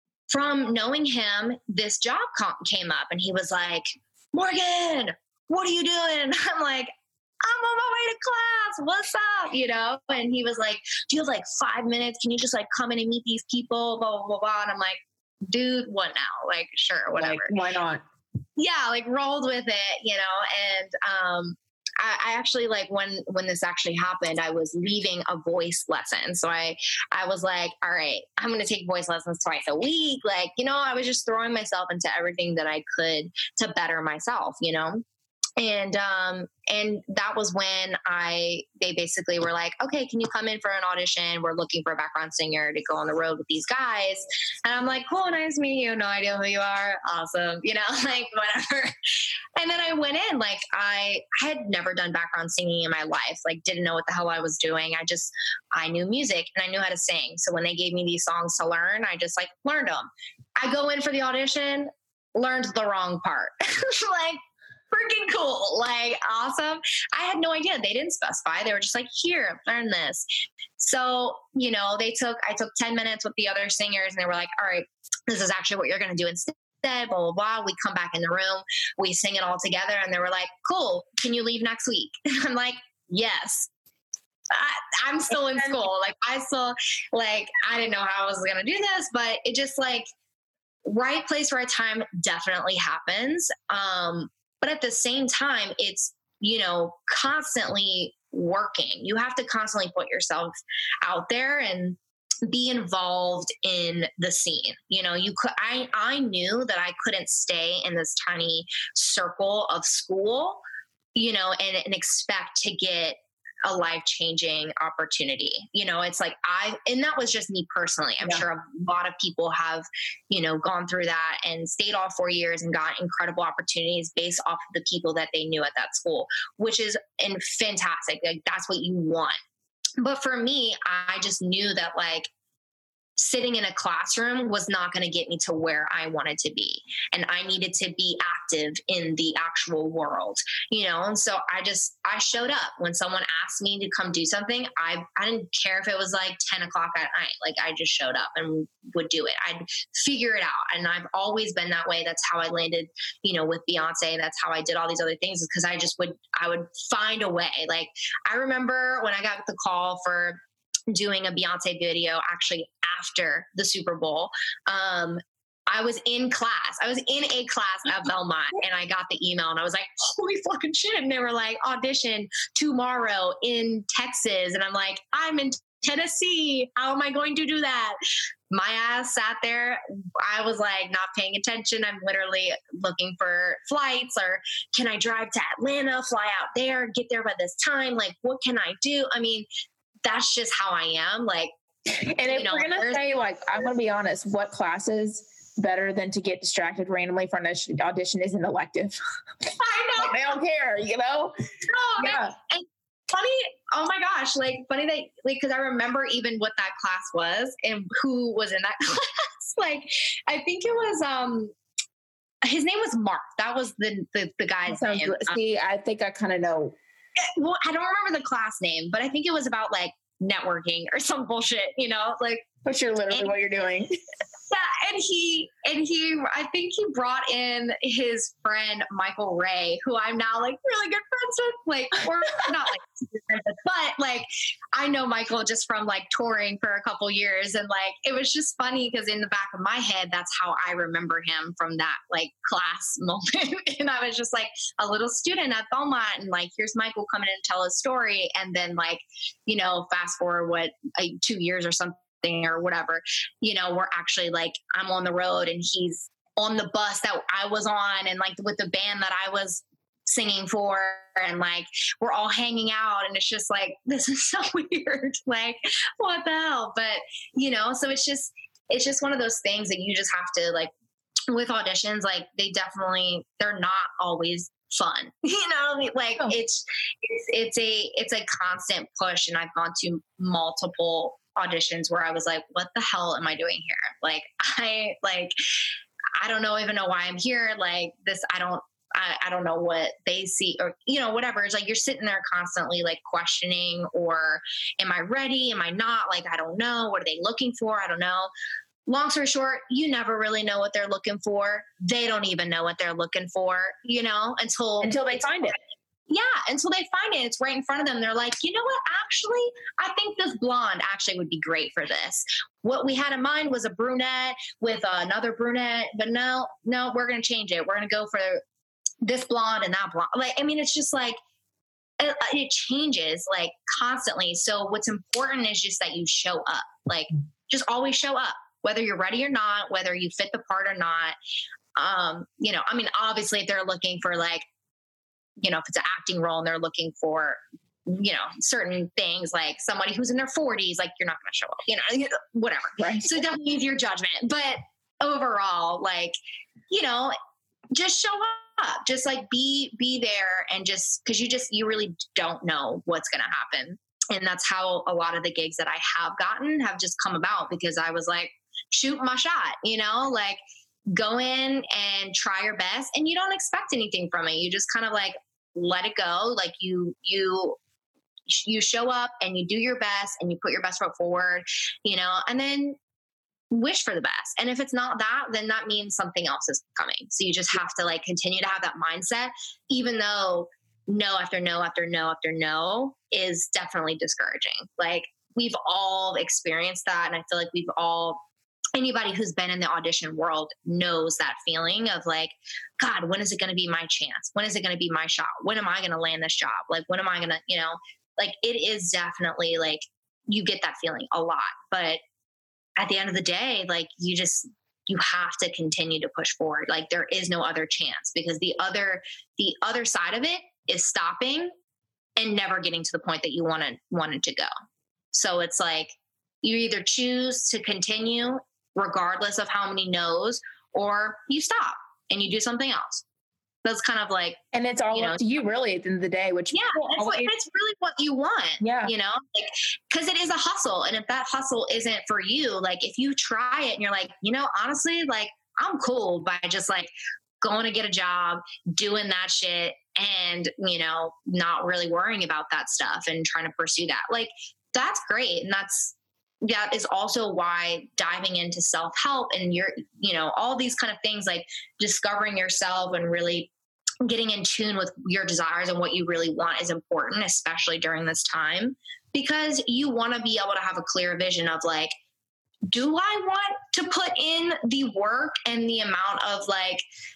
from knowing him, this job came up and he was like, Morgan, what are you doing? And I'm like, I'm on my way to class. What's up? You know? And he was like, do you have like five minutes? Can you just like come in and meet these people? Blah, blah, blah, blah. And I'm like, dude, what now? Like, sure, whatever. Like, why not? Yeah. Like rolled with it, you know? And, um, I, I actually like when, when this actually happened, I was leaving a voice lesson. So I, I was like, all right, I'm going to take voice lessons twice a week. Like, you know, I was just throwing myself into everything that I could to better myself, you know? And, um, and that was when I, they basically were like, okay, can you come in for an audition? We're looking for a background singer to go on the road with these guys. And I'm like, cool, nice to meet you. No idea who you are. Awesome. You know, like whatever. And then I went in, like I, I had never done background singing in my life. Like didn't know what the hell I was doing. I just, I knew music and I knew how to sing. So when they gave me these songs to learn, I just like learned them. I go in for the audition, learned the wrong part. Like, freaking cool. Like, awesome. I had no idea. They didn't specify. They were just like, here, learn this. So, you know, they took, I took ten minutes with the other singers and they were like, all right, this is actually what you're going to do instead, blah, blah, blah. We come back in the room, we sing it all together. And they were like, cool. Can you leave next week? I'm like, yes. I, I'm still in school. Like I still like, I didn't know how I was going to do this, but it just like right place, right time definitely happens. Um, But at the same time, it's, you know, constantly working. You have to constantly put yourself out there and be involved in the scene. You know, you could, I, I knew that I couldn't stay in this tiny circle of school, you know, and, and expect to get a life-changing opportunity. You know, it's like I, and that was just me personally. I'm yeah. sure a lot of people have, you know, gone through that and stayed all four years and got incredible opportunities based off of the people that they knew at that school, which is in fantastic. Like that's what you want. But for me, I just knew that like sitting in a classroom was not going to get me to where I wanted to be. And I needed to be active in the actual world, you know? And so I just, I showed up when someone asked me to come do something. I, I didn't care if it was like ten o'clock at night. Like I just showed up and would do it. I'd figure it out. And I've always been that way. That's how I landed, you know, with Beyonce. That's how I did all these other things, because I just would, I would find a way. Like I remember when I got the call for doing a Beyonce video actually after the Super Bowl. Um, I was in class. I was in a class at Belmont and I got the email and I was like, holy fucking shit. And they were like, audition tomorrow in Texas. And I'm like, I'm in Tennessee. How am I going to do that? My ass sat there. I was like not paying attention. I'm literally looking for flights, or can I drive to Atlanta, fly out there, get there by this time? Like, what can I do? I mean, that's just how I am. Like, and if know, we're going to say, like, I'm going to be honest, what classes better than to get distracted randomly for an audition is an elective? I know. Like, they don't care, you know? Oh, yeah. And funny, oh my gosh, like funny that, like, cause I remember even what that class was and who was in that class. Like, I think it was, um, his name was Mark. That was the, the, the guy's name. See, I think I kind of know. Well, I don't remember the class name, but I think it was about like networking or some bullshit, you know, like. Which you're literally and, what you're doing. Yeah, and he and he I think he brought in his friend Michael Ray, who I'm now like really good friends with. Like we're not like super friends with, but like I know Michael just from like touring for a couple years, and like it was just funny because in the back of my head, that's how I remember him from that like class moment. And I was just like a little student at Belmont, and like here's Michael coming in and tell his story, and then like you know fast forward what like, two years or something. Or whatever, you know, we're actually like, I'm on the road and he's on the bus that I was on and like with the band that I was singing for. And like, we're all hanging out and it's just like, this is so weird. Like, what the hell? But, you know, so it's just, it's just one of those things that you just have to like, with auditions, like they definitely, they're not always fun, you know, like oh. it's, it's, it's a, it's a constant push. And I've gone to multiple auditions where I was like, what the hell am I doing here? Like, I like, I don't know, even know why I'm here. Like this, I don't, I, I don't know what they see or, you know, whatever. It's like, you're sitting there constantly like questioning, or am I ready? Am I not? Like, I don't know. What are they looking for? I don't know. Long story short, you never really know what they're looking for. They don't even know what they're looking for, you know, until, until they find it. Yeah, until they find it, it's right in front of them. They're like, you know what? Actually, I think this blonde actually would be great for this. What we had in mind was a brunette with uh, another brunette, but no, no, we're going to change it. We're going to go for this blonde and that blonde. Like, I mean, it's just like, it, it changes like constantly. So what's important is just that you show up, like just always show up, whether you're ready or not, whether you fit the part or not. Um, you know, I mean, obviously if they're looking for like, you know, if it's an acting role and they're looking for, you know, certain things like somebody who's in their forties, like you're not going to show up, you know, whatever. Right. So definitely use your judgment. But overall, like, you know, just show up, just like be, be there and just, cause you just, you really don't know what's going to happen. And that's how a lot of the gigs that I have gotten have just come about because I was like, shoot my shot, you know, like, go in and try your best and you don't expect anything from it. You just kind of like let it go. Like you, you, you show up and you do your best and you put your best foot forward, you know, and then wish for the best. And if it's not that, then that means something else is coming. So you just have to like continue to have that mindset, even though no after no after no after no is definitely discouraging. Like we've all experienced that. And I feel like we've all, anybody who's been in the audition world knows that feeling of like, God, when is it going to be my chance? When is it going to be my shot? When am I going to land this job? Like, when am I going to, you know, like it is definitely like you get that feeling a lot, but at the end of the day, like you just, you have to continue to push forward. Like there is no other chance because the other, the other side of it is stopping and never getting to the point that you wanted, wanted to go. So it's like, you either choose to continue regardless of how many no's, or you stop and you do something else. That's kind of like, and it's all you up know, to you really at the end of the day, which yeah, it's, what, it's really what you want. Yeah. You know, like, cause it is a hustle. And if that hustle isn't for you, like if you try it and you're like, you know, honestly, like I'm cool by just like going to get a job, doing that shit and, you know, not really worrying about that stuff and trying to pursue that. Like that's great. And that's, that is also why diving into self-help and your, you know, all these kind of things like discovering yourself and really getting in tune with your desires and what you really want is important, especially during this time, because you want to be able to have a clear vision of like, do I want to put in the work and the amount of like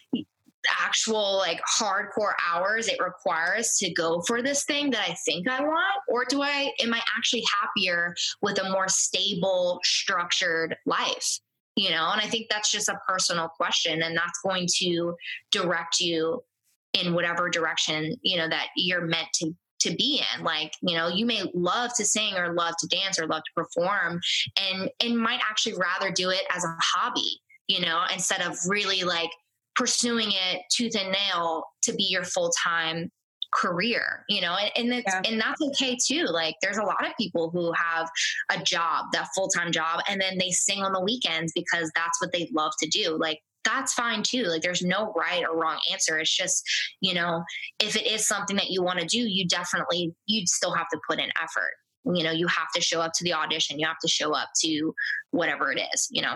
actual like hardcore hours it requires to go for this thing that I think I want? Or do I, am I actually happier with a more stable, structured life? You know, and I think that's just a personal question, and that's going to direct you in whatever direction, you know, that you're meant to to be in. Like, you know, you may love to sing or love to dance or love to perform and and might actually rather do it as a hobby, you know, instead of really like pursuing it tooth and nail to be your full-time career, you know, and, and it's, yeah. and that's okay too. Like there's a lot of people who have a job, that full-time job, and then they sing on the weekends because that's what they love to do. Like that's fine too. Like there's no right or wrong answer. It's just, you know, if it is something that you want to do, you definitely, you'd still have to put in effort. You know, you have to show up to the audition. You have to show up to whatever it is, you know?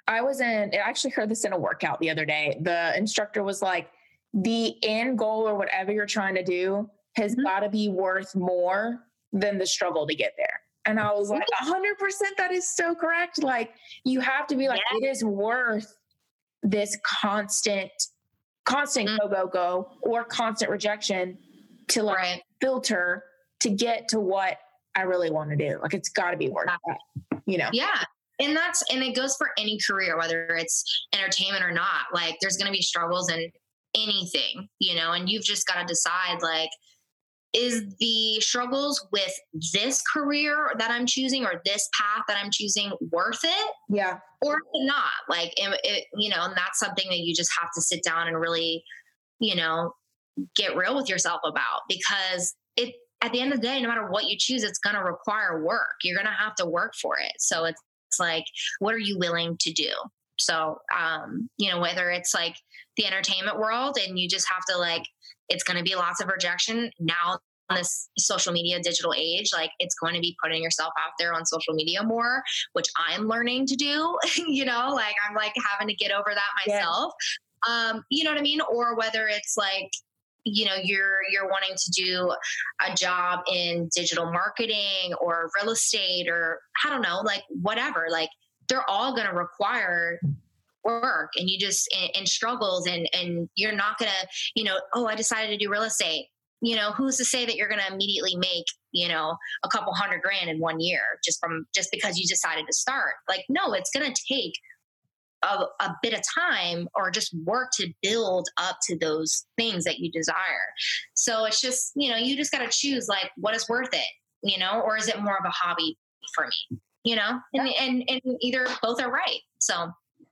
I was in, I actually heard this in a workout the other day. The instructor was like, the end goal or whatever you're trying to do has mm-hmm. got to be worth more than the struggle to get there. And I was like, a hundred percent, that is so correct. Like, you have to be like, yeah. it is worth this constant, constant mm-hmm. go, go, go, or constant rejection to like right. filter to get to what I really want to do. Like, it's got to be worth yeah. that, you know? Yeah. And that's, and it goes for any career, whether it's entertainment or not. Like, there's going to be struggles in anything, you know, and you've just got to decide, like, is the struggles with this career that I'm choosing or this path that I'm choosing worth it? Yeah. Or not? Like, it, it, you know, and that's something that you just have to sit down and really, you know, get real with yourself about, because it, at the end of the day, no matter what you choose, it's going to require work. You're going to have to work for it. So it's, it's like, what are you willing to do? So, um, you know, whether it's like the entertainment world and you just have to, like, it's going to be lots of rejection now in this social media digital age. Like, it's going to be putting yourself out there on social media more, which I'm learning to do, you know, like I'm like having to get over that myself. Yeah. Um, you know what I mean? Or whether it's like, you know, you're, you're wanting to do a job in digital marketing or real estate, or I don't know, like whatever, like they're all going to require work, and you just, and, and struggles, and, and you're not going to, you know, oh, I decided to do real estate. You know, who's to say that you're going to immediately make, you know, a couple hundred grand in one year just from, just because you decided to start? Like, no, it's going to take a, a bit of time or just work to build up to those things that you desire. So it's just, you know, you just got to choose, like, what is worth it, you know, or is it more of a hobby for me, you know, and, and, and either both are right. So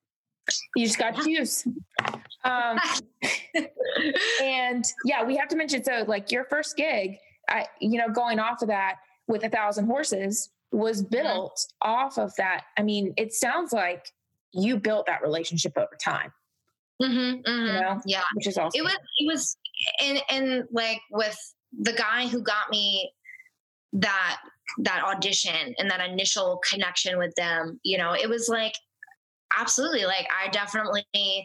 you just got to choose. Um, and yeah, we have to mention, so like your first gig, I, you know, going off of that with a thousand horses was built mm-hmm. off of that. I mean, it sounds like you built that relationship over time. Mm-hmm, mm-hmm. You know? Yeah. Which is awesome. It was, it was, and, and like with the guy who got me that, that audition and that initial connection with them, you know, it was like, absolutely. Like, I definitely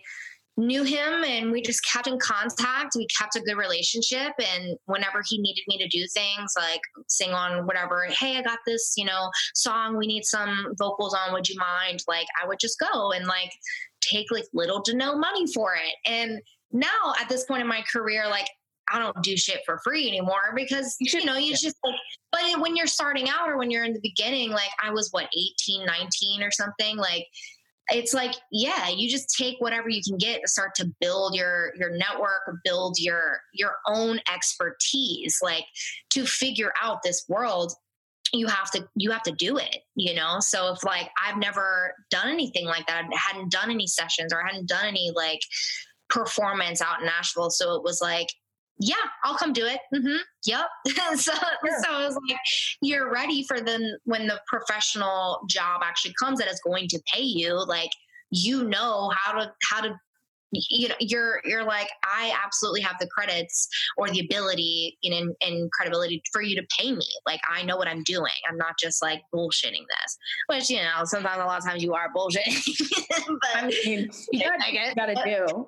knew him and we just kept in contact. We kept a good relationship. And whenever he needed me to do things like sing on whatever, hey, I got this, you know, song, we need some vocals on, would you mind? Like, I would just go and like take like little to no money for it. And now at this point in my career, like, I don't do shit for free anymore because, you, you know, you yeah. just like, but when you're starting out or when you're in the beginning, like I was what, eighteen, nineteen or something, like, it's like, yeah, you just take whatever you can get to start to build your, your network, build your, your own expertise, like to figure out this world. You have to, you have to do it, you know? So if like, I've never done anything like that, I hadn't done any sessions or I hadn't done any like performance out in Nashville. So it was like, yeah, I'll come do it. Mm-hmm. Yep. so, sure. so it was like, you're ready for the, when the professional job actually comes that is going to pay you, like, you know, how to, how to, you know, you're, you're like, I absolutely have the credits or the ability and, and credibility for you to pay me. Like, I know what I'm doing. I'm not just like bullshitting this, which, you know, sometimes a lot of times you are bullshitting, but I mean, you gotta, gotta do.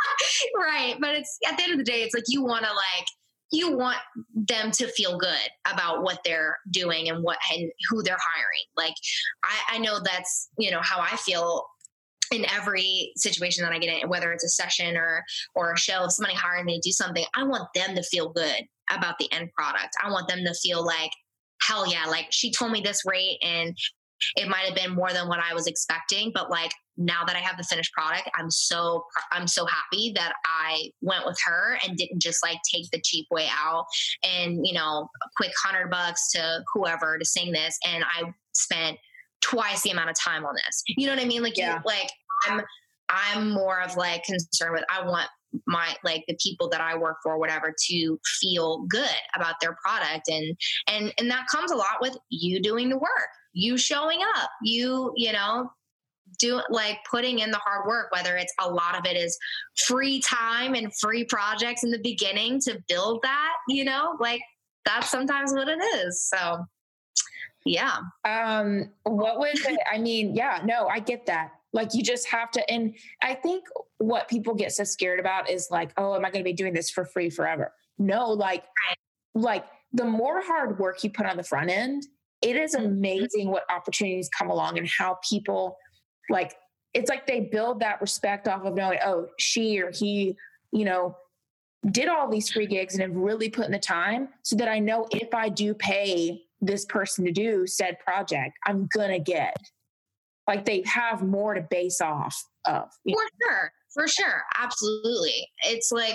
Right. But it's at the end of the day, it's like, you want to like, you want them to feel good about what they're doing and what, and who they're hiring. Like, I, I know that's, you know, how I feel in every situation that I get in, whether it's a session or, or a show, if somebody hires me to do something, I want them to feel good about the end product. I want them to feel like, hell yeah, like she told me this rate and it might've been more than what I was expecting, but like, now that I have the finished product, I'm so, I'm so happy that I went with her and didn't just like take the cheap way out and, you know, a quick hundred bucks to whoever to sing this. And I spent twice the amount of time on this. You know what I mean? Like, yeah. you, like I'm, I'm more of like concerned with, I want my, like the people that I work for, whatever, to feel good about their product. And, and, and that comes a lot with you doing the work, you showing up, you, you know, do like putting in the hard work, whether it's a lot of it is free time and free projects in the beginning to build that, you know, like that's sometimes what it is. So yeah. Um, what was it? I mean, yeah, no, I get that. Like you just have to. And I think what people get so scared about is like, oh, am I going to be doing this for free forever? No, like, like the more hard work you put on the front end, it is amazing what opportunities come along and how people like, it's like they build that respect off of knowing, oh, she or he, you know, did all these free gigs and have really put in the time so that I know if I do pay this person to do said project, I'm going to get like they have more to base off of. For sure. For sure. Absolutely. It's like,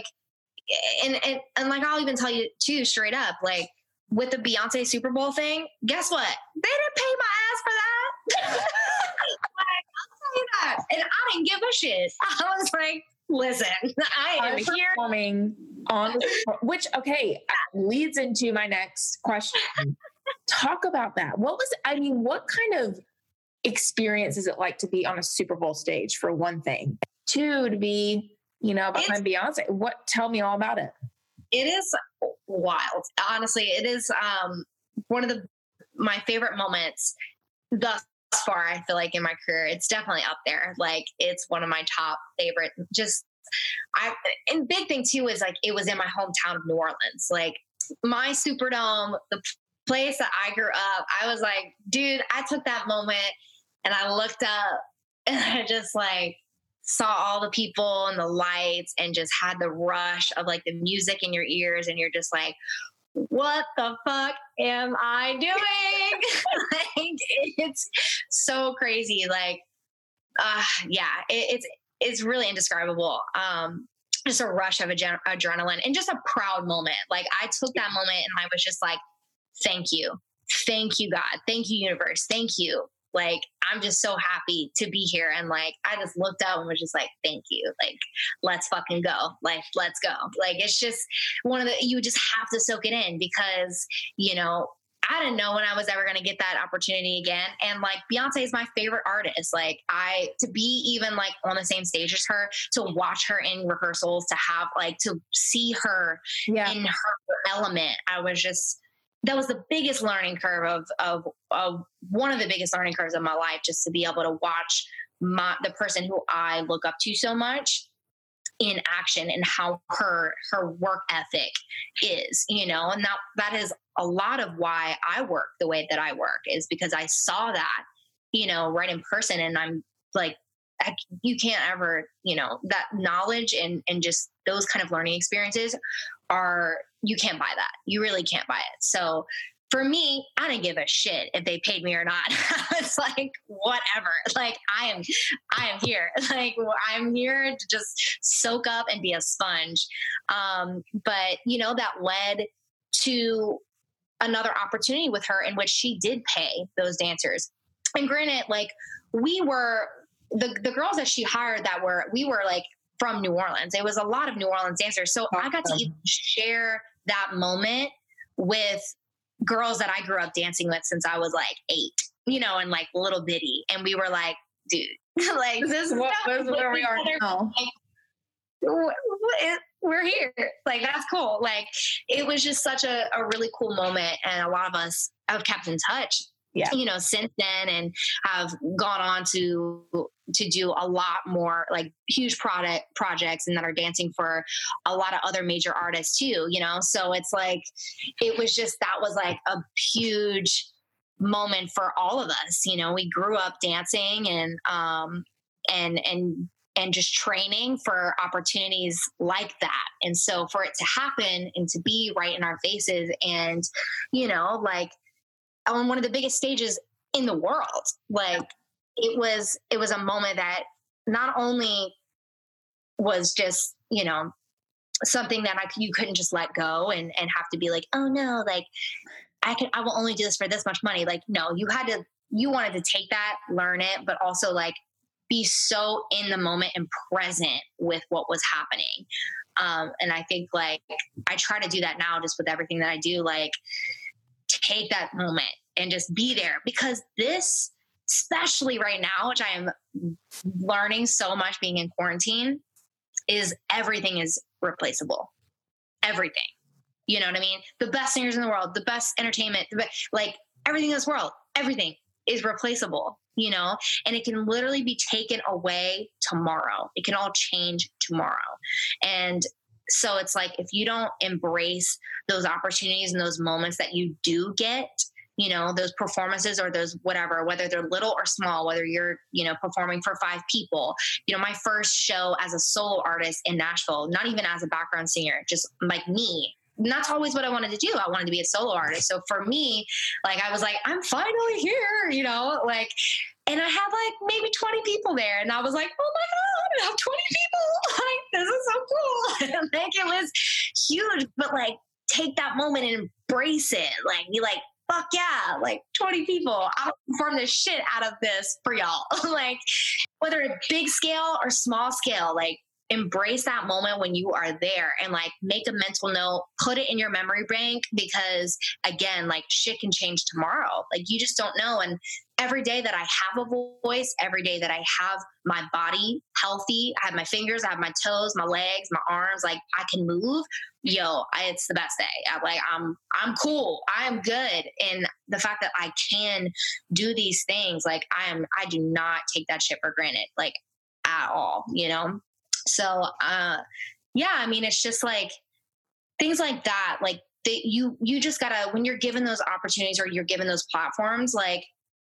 and, and, and like, I'll even tell you too, straight up, like with the Beyonce Super Bowl thing, guess what? They didn't pay my ass for that. Like, I'll tell you that. And I didn't give a shit. I was like, listen, I am I'm here. Performing on, which, okay, leads into my next question. Talk about that. What was, I mean, what kind of experience is it like to be on a Super Bowl stage for one thing? Two, to be, you know, behind it's, Beyonce. What, tell me all about it. It is wild. Honestly, it is um, one of the, my favorite moments thus far, I feel like in my career. It's definitely up there. Like it's one of my top favorite, just I, and big thing too, is like, it was in my hometown of New Orleans, like my Superdome, the place that I grew up. I was like, dude, I took that moment and I looked up and I just like saw all the people and the lights and just had the rush of like the music in your ears. And you're just like, what the fuck am I doing? Like, it's so crazy. Like, uh, yeah, it, it's, it's really indescribable. Um, just a rush of adren- adrenaline and just a proud moment. Like I took that moment and I was just like, thank you. Thank you, God. Thank you, universe. Thank you. Like, I'm just so happy to be here. And like, I just looked up and was just like, thank you. Like, let's fucking go. Like, let's go. Like, it's just one of the, you just have to soak it in because, you know, I didn't know when I was ever going to get that opportunity again. And like, Beyonce is my favorite artist. Like I, to be even like on the same stage as her, to watch her in rehearsals, to have like, to see her yeah. in her element. I was just, that was the biggest learning curve of, of, of one of the biggest learning curves of my life, just to be able to watch my, the person who I look up to so much in action and how her, her work ethic is, you know, and that, that is a lot of why I work the way that I work, is because I saw that, you know, right in person. And I'm like, I, you can't ever, you know, that knowledge and, and just those kind of learning experiences are, you can't buy that. You really can't buy it. So for me, I didn't give a shit if they paid me or not. It's like, whatever. Like I am, I am here. Like I'm here to just soak up and be a sponge. Um, but you know, that led to another opportunity with her in which she did pay those dancers. And granted, like we were the, the girls that she hired that were, we were like from New Orleans. It was a lot of New Orleans dancers. So I got to even share that moment with girls that I grew up dancing with since I was like eight, you know, and like little bitty. And we were like, dude, like this is what, where we are now. Like, we're here. Like, that's cool. Like, it was just such a, a really cool moment. And a lot of us have kept in touch, yeah. you know, since then, and have gone on to, to do a lot more like huge product projects, and that are dancing for a lot of other major artists too, you know? So it's like, it was just, that was like a huge moment for all of us. You know, we grew up dancing and, um, and, and, and just training for opportunities like that. And so for it to happen and to be right in our faces, and, you know, like on one of the biggest stages in the world, like it was, it was a moment that not only was just, you know, something that I, you couldn't just let go and, and have to be like, oh no, like I can, I will only do this for this much money. Like, no, you had to, you wanted to take that, learn it, but also like be so in the moment and present with what was happening. Um, and I think like, I try to do that now just with everything that I do, like take that moment and just be there, because this, especially right now, which I am learning so much being in quarantine, is everything is replaceable. Everything. You know what I mean? The best singers in the world, the best entertainment, the be- like everything in this world, everything is replaceable. you know, and it can literally be taken away tomorrow. It can all change tomorrow. And so it's like, if you don't embrace those opportunities and those moments that you do get, you know, those performances or those whatever, whether they're little or small, whether you're, you know, performing for five people, you know, my first show as a solo artist in Nashville, not even as a background singer, just like me. And that's always what I wanted to do. I wanted to be a solo artist. So for me, like, I was like, I'm finally here, you know, like, and I had like maybe twenty people there. And I was like, oh my God, I have twenty people. Like, this is so cool. Like, it was huge, but like, take that moment and embrace it. Like, be like, fuck yeah, like twenty people. I'll perform the shit out of this for y'all. Like, whether it's big scale or small scale, like, embrace that moment when you are there and like make a mental note, put it in your memory bank, because again, like, shit can change tomorrow. Like, you just don't know. And every day that I have a voice, every day that I have my body healthy, I have my fingers, I have my toes, my legs, my arms, like, I can move, yo, I, it's the best day. I'm like, I'm, I'm cool. I'm good. And the fact that I can do these things, like, I am, I do not take that shit for granted, like, at all, you know? So, uh, yeah, I mean, it's just like things like that. Like, they, you, you just gotta, when you're given those opportunities or you're given those platforms, like,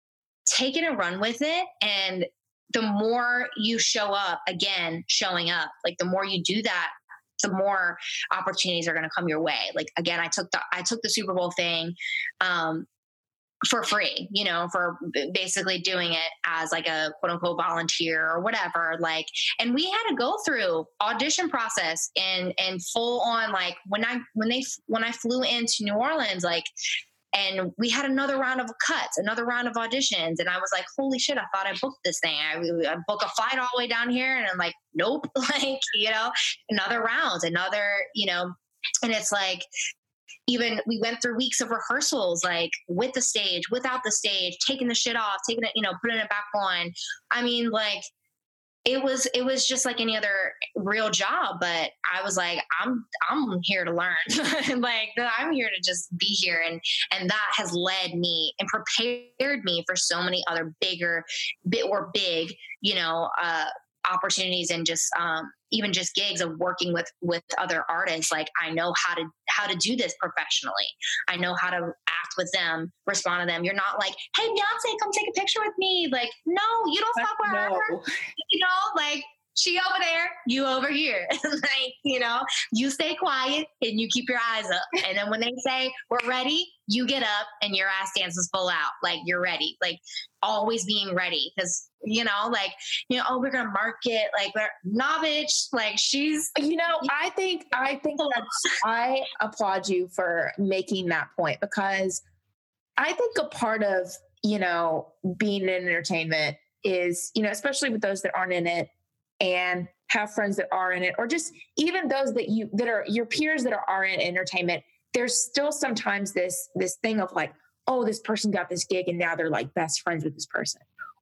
take it and run with it. And the more you show up, again, showing up, like, the more you do that, the more opportunities are going to come your way. Like, again, I took the, I took the Super Bowl thing, um, for free, you know, for basically doing it as like a quote unquote volunteer or whatever. Like, and we had to go through audition process and, and full on, like, when I, when they, when I flew into New Orleans, like, and we had another round of cuts, another round of auditions. And I was like, holy shit, I thought I booked this thing. I, I booked a flight all the way down here. And I'm like, nope, like, you know, another round, another, you know, and it's like, even we went through weeks of rehearsals, like, with the stage, without the stage, taking the shit off, taking it, you know, putting it back on. I mean, like, it was, it was just like any other real job, but I was like, I'm, I'm here to learn. Like, I'm here to just be here. And, and that has led me and prepared me for so many other bigger, bit or big, you know, uh, opportunities and just, um, even just gigs of working with, with other artists. Like, I know how to, how to do this professionally. I know how to act with them, respond to them. You're not like, hey, Beyonce, come take a picture with me. Like, no, you don't fuck with her. You know, like, she over there, you over here. Like, you know, you stay quiet and you keep your eyes up. And then when they say we're ready, you get up and your ass dances full out. Like, you're ready. Like, always being ready. Cause, you know, like, you know, oh, we're going to market, like, we're nah, bitch. Like, she's, you know, I think, I think that's, I applaud you for making that point, because I think a part of, you know, being in entertainment is, you know, especially with those that aren't in it, and have friends that are in it, or just even those that you, that are your peers that are, are in entertainment, there's still sometimes this, this thing of like, oh, this person got this gig and now they're like best friends with this person.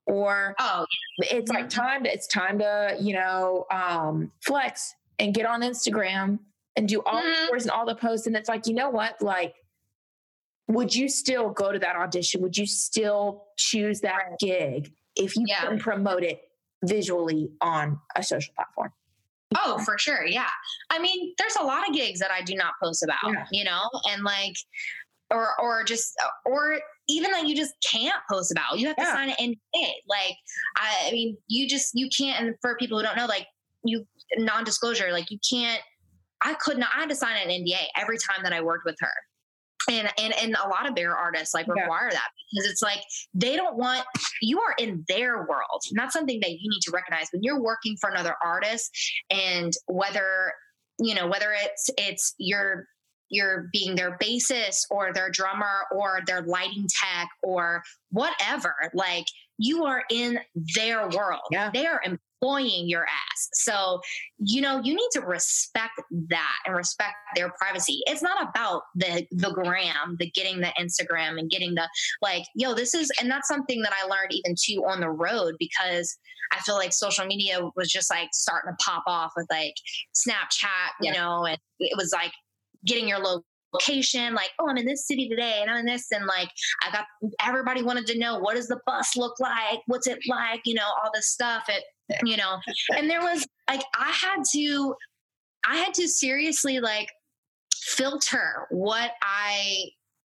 Or oh, it's like time to, it's time to, you know, um, flex and get on Instagram and do all mm-hmm. the stories and all the posts. And it's like, you know what, like, would you still go to that audition? Would you still choose that right. gig if you yeah. couldn't promote it visually on a social platform? Oh, for sure. Yeah. I mean, there's a lot of gigs that I do not post about, yeah. you know, and like, or, or just, or even that you just can't post about. You have to yeah. sign an N D A. Like, I, I mean, you just, you can't, and for people who don't know, like, you, non-disclosure, like, you can't, I could not, I had to sign an N D A every time that I worked with her. And, and, and a lot of bigger artists like require yeah. that, because it's like, they don't want, you are in their world. And that's something that you need to recognize when you're working for another artist, and whether, you know, whether it's, it's your, you're being their bassist or their drummer or their lighting tech or whatever, like, you are in their world. Yeah. They are employing your ass. So, you know, you need to respect that and respect their privacy. It's not about the, the gram, the getting the Instagram and getting the, like, yo, this is, and that's something that I learned even too on the road, because I feel like social media was just like starting to pop off with like Snapchat, you yeah. know, and it was like getting your logo location, like, oh, I'm in this city today and I'm in this. And like, I got, everybody wanted to know, what does the bus look like? What's it like? You know, all this stuff. It, you know, and there was like, I had to, I had to seriously like filter what I,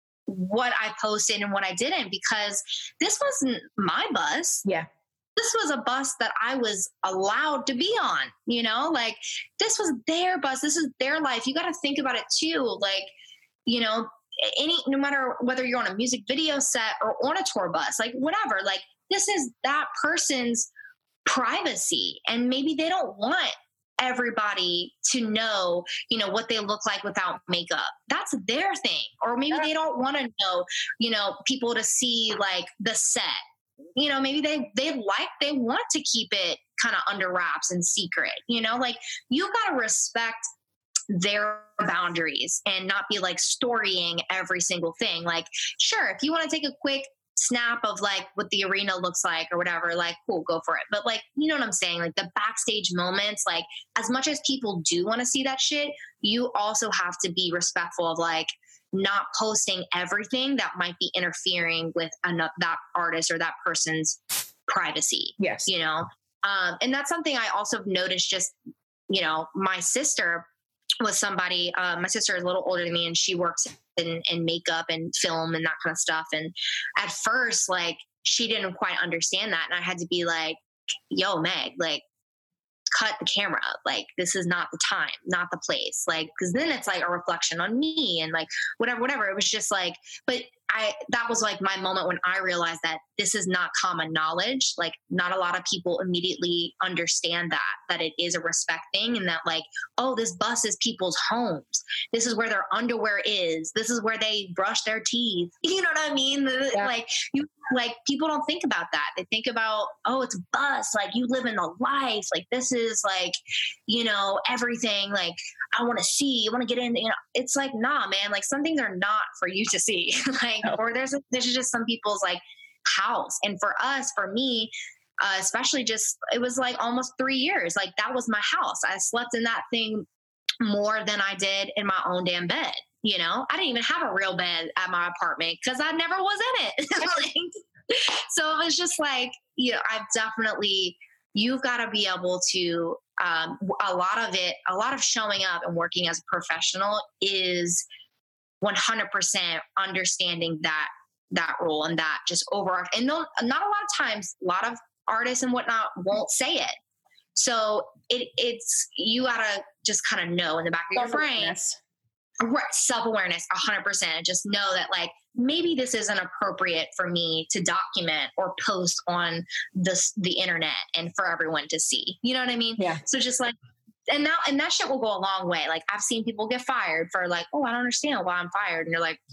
what I posted and what I didn't, because this wasn't my bus. Yeah. This was a bus that I was allowed to be on, you know, like this was their bus. This is their life. You got to think about it too. Like, you know, any, no matter whether you're on a music video set or on a tour bus, like whatever, like this is that person's privacy. And maybe they don't want everybody to know, you know, what they look like without makeup. That's their thing. Or maybe Yeah. they don't want to know, you know, people to see like the set. You know, maybe they, they like, they want to keep it kind of under wraps and secret, you know, like you got to respect their boundaries and not be like storying every single thing. Like, sure, if you want to take a quick snap of like what the arena looks like or whatever, like, cool, go for it. But like, you know what I'm saying? Like the backstage moments, like as much as people do want to see that shit, you also have to be respectful of like, not posting everything that might be interfering with another, that artist or that person's privacy. Yes. You know? Um, and that's something I also noticed just, you know, my sister was somebody, uh, my sister is a little older than me and she works in, in makeup and film and that kind of stuff. And at first, like, she didn't quite understand that. And I had to be like, yo, Meg, like, cut the camera. Like, this is not the time, not the place. Like, cause then it's like a reflection on me and like, whatever, whatever. It was just like, but I, that was like my moment when I realized that this is not common knowledge. Like not a lot of people immediately understand that, that it is a respect thing and that like, oh, this bus is people's homes. This is where their underwear is. This is where they brush their teeth. You know what I mean? Yeah. Like you, like people don't think about that. They think about, oh, it's a bus. Like you live in the life. Like this is like, you know, everything. Like I want to see, I want to get in, you know, it's like, nah, man, like some things are not for you to see. Like, oh. Or there's, a, there's just some people's like house. And for us, for me, uh, especially just, it was like almost three years. Like that was my house. I slept in that thing more than I did in my own damn bed. You know, I didn't even have a real bed at my apartment because I never was in it. Like, so it was just like, you know, I've definitely, you've got to be able to, um, a lot of it, a lot of showing up and working as a professional is one hundred percent understanding that, that role and that just over, and no, not a lot of times, a lot of artists and whatnot won't say it. So it, it's, you gotta just kind of know in the back of your brain. Right, self-awareness, one hundred percent. Just know that, like, maybe this isn't appropriate for me to document or post on this, the internet and for everyone to see. You know what I mean? Yeah. So just like, and now, and that shit will go a long way. Like, I've seen people get fired for like, oh, I don't understand why I'm fired. And you're like,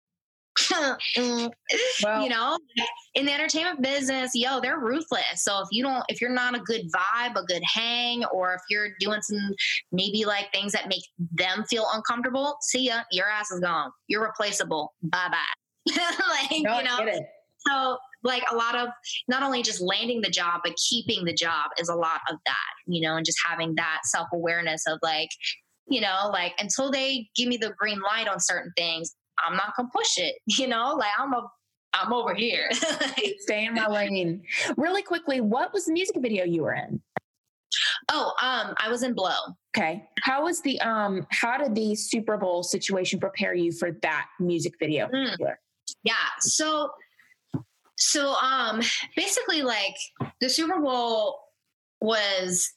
well, you know, in the entertainment business, yo, they're ruthless. So if you don't, if you're not a good vibe, a good hang, or if you're doing some maybe like things that make them feel uncomfortable, see ya, your ass is gone. You're replaceable. Bye bye. Like, no, you know, so like a lot of not only just landing the job, but keeping the job is a lot of that, you know, and just having that self-awareness of like, you know, like until they give me the green light on certain things, I'm not gonna push it, you know, like I'm a, I'm over here. Stay in my lane. Really quickly, what was the music video you were in? Oh, um, I was in Blow. Okay. How was the, um, how did the Super Bowl situation prepare you for that music video? Mm. Yeah. So, so, um, basically like the Super Bowl was,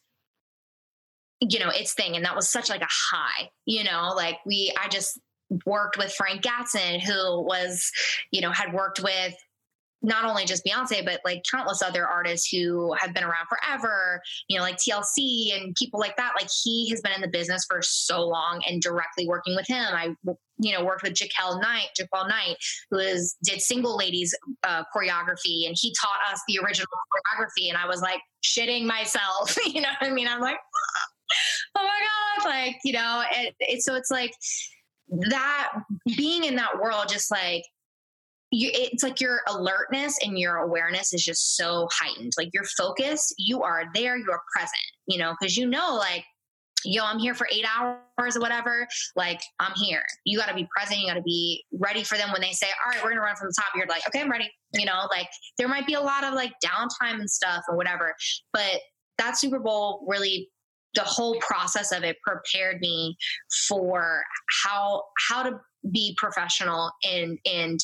you know, its thing. And that was such like a high, you know, like we, I just, worked with Frank Gatson, who was, you know, had worked with not only just Beyonce, but like countless other artists who have been around forever, you know, like T L C and people like that. Like he has been in the business for so long and directly working with him. I, you know, worked with Jaquel Knight, Jaquel Knight, who is, did Single Ladies uh, choreography. And he taught us the original choreography. And I was like shitting myself, you know what I mean? I'm like, oh my God. Like, you know, it, it, so it's like, that being in that world, just like you, it's like your alertness and your awareness is just so heightened. Like your focus, you are there, you are present, you know, cause you know, like yo, I'm here for eight hours or whatever. Like, I'm here. You got to be present. You got to be ready for them when they say, all right, we're going to run from the top. You're like, okay, I'm ready. You know, like there might be a lot of like downtime and stuff or whatever, but that Super Bowl really, the whole process of it prepared me for how, how to be professional and, and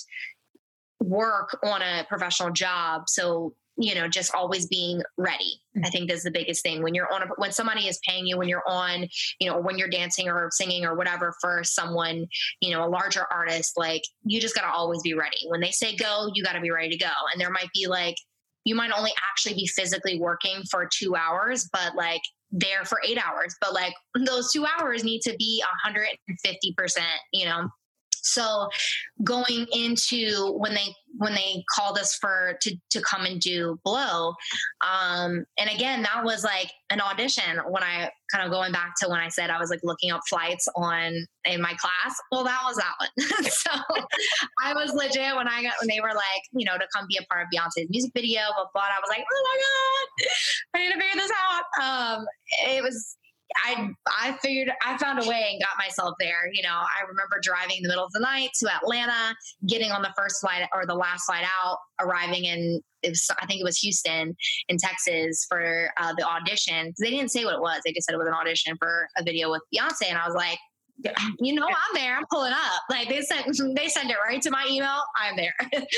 work on a professional job. So, you know, just always being ready. I think that's the biggest thing when you're on, a, when somebody is paying you, when you're on, you know, when you're dancing or singing or whatever for someone, you know, a larger artist, like you just got to always be ready. When they say go, you got to be ready to go. And there might be like, you might only actually be physically working for two hours, but like there for eight hours, but like those two hours need to be one hundred fifty percent, you know? So going into when they, when they called us for, to, to come and do Blow. Um, and again, that was like an audition when I kind of going back to when I said I was like looking up flights on in my class. Well, that was that one. So I was legit when I got, when they were like, you know, to come be a part of Beyonce's music video, blah, blah, I was like, oh my God, I need to figure this out. Um, it was, I, I figured I found a way and got myself there. You know, I remember driving in the middle of the night to Atlanta, getting on the first flight or the last flight out, arriving in, it was, I think it was Houston in Texas for uh, the audition. They didn't say what it was. They just said it was an audition for a video with Beyonce. And I was like, you know, I'm there, I'm pulling up. Like they sent, they sent it right to my email. I'm there.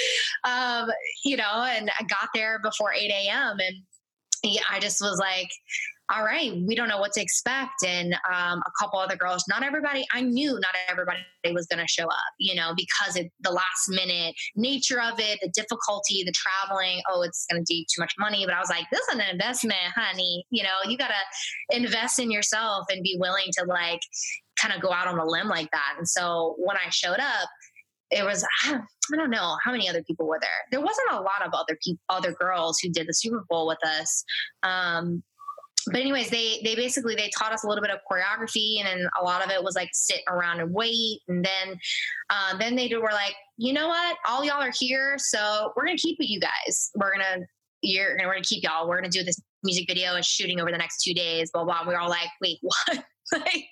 um, you know, and I got there before eight a.m. and yeah, I just was like, all right, we don't know what to expect. And um, a couple other girls, not everybody, I knew not everybody was going to show up, you know, because of the last minute nature of it, the difficulty, the traveling. Oh, it's going to be too much money. But I was like, this is an investment, honey. You know, you got to invest in yourself and be willing to like kind of go out on a limb like that. And so when I showed up, it was, I don't know how many other people were there. There wasn't a lot of other people, other girls who did the Super Bowl with us. Um, But anyways, they, they basically, they taught us a little bit of choreography, and then a lot of it was like sit around and wait. And then, uh, then they were like, you know what, all y'all are here. So we're going to keep it, you guys. We're going to, you're we're going to keep y'all. We're going to do this music video and shooting over the next two days, blah, blah. We were all like, wait, what? Like,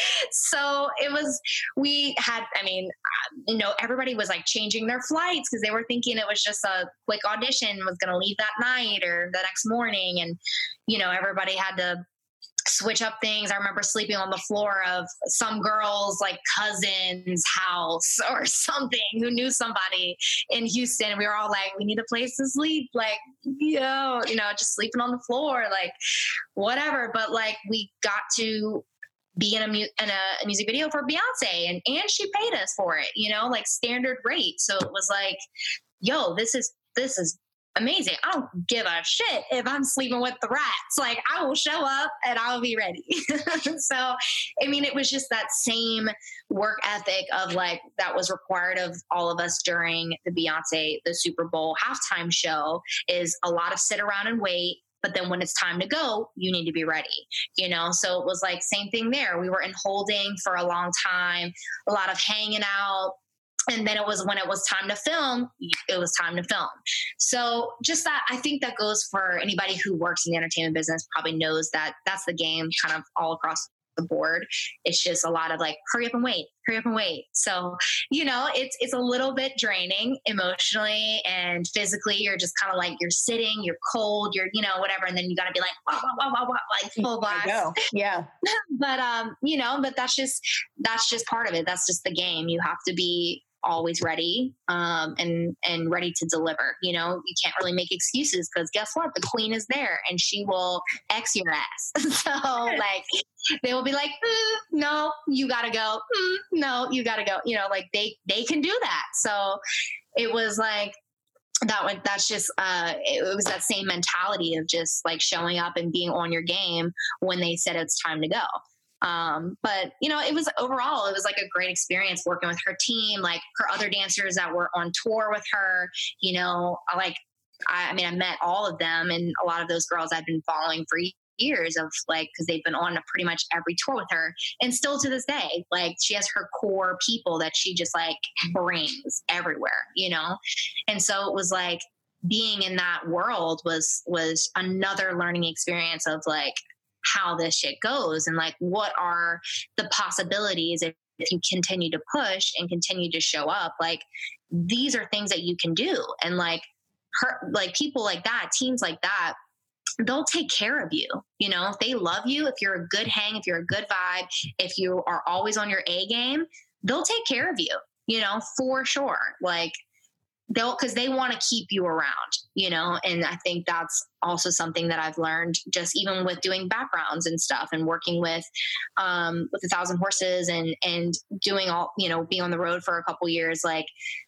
so it was, we had, I mean, you know, everybody was like changing their flights because they were thinking it was just a quick audition, was going to leave that night or the next morning. And, you know, everybody had to switch up things. I remember sleeping on the floor of some girl's like cousin's house or something who knew somebody in Houston. We were all like, we need a place to sleep. Like, yo, you know, just sleeping on the floor, like whatever. But like, we got to be in a, mu- in a music video for Beyonce, and, and she paid us for it, you know, like standard rate. So it was like, yo, this is, this is amazing. I don't give a shit if I'm sleeping with the rats. Like, I will show up and I will be ready. So, I mean, it was just that same work ethic of like, that was required of all of us during the Beyonce, the Super Bowl halftime show, is a lot of sit around and wait. But then when it's time to go, you need to be ready, you know? So it was like, same thing there. We were in holding for a long time, a lot of hanging out. And then it was when it was time to film, it was time to film. So just that, I think that goes for anybody who works in the entertainment business, probably knows that that's the game kind of all across the board. It's just a lot of like, hurry up and wait, hurry up and wait. So, you know, it's, it's a little bit draining emotionally and physically. You're just kind of like, you're sitting, you're cold, you're, you know, whatever. And then you got to be like, wow, wow, wow, wow, like full blast. Yeah. But, um, you know, but that's just, that's just part of it. That's just the game. You have to be always ready, um, and, and ready to deliver. You know, you can't really make excuses because guess what? The queen is there and she will X your ass. So like, they will be like, mm, no, you gotta go. Mm, no, you gotta go. You know, like they, they can do that. So it was like, that one, that's just, uh, it was that same mentality of just like showing up and being on your game when they said it's time to go. Um, but you know, it was overall, it was like a great experience working with her team, like her other dancers that were on tour with her, you know, like, I, I mean, I met all of them, and a lot of those girls I've been following for years of like, cause they've been on pretty much every tour with her, and still to this day, like she has her core people that she just like brings everywhere, you know? And so it was like being in that world was, was another learning experience of like, how this shit goes and like what are the possibilities if, if you continue to push and continue to show up. Like these are things that you can do. And like her, like people like that, teams like that, they'll take care of you. You know, if they love you, if you're a good hang, if you're a good vibe, if you are always on your A game, they'll take care of you, you know, for sure. Like they'll, cause they want to keep you around, you know? And I think that's also something that I've learned just even with doing backgrounds and stuff and working with, um, with a thousand horses and, and doing all, you know, being on the road for a couple years, like,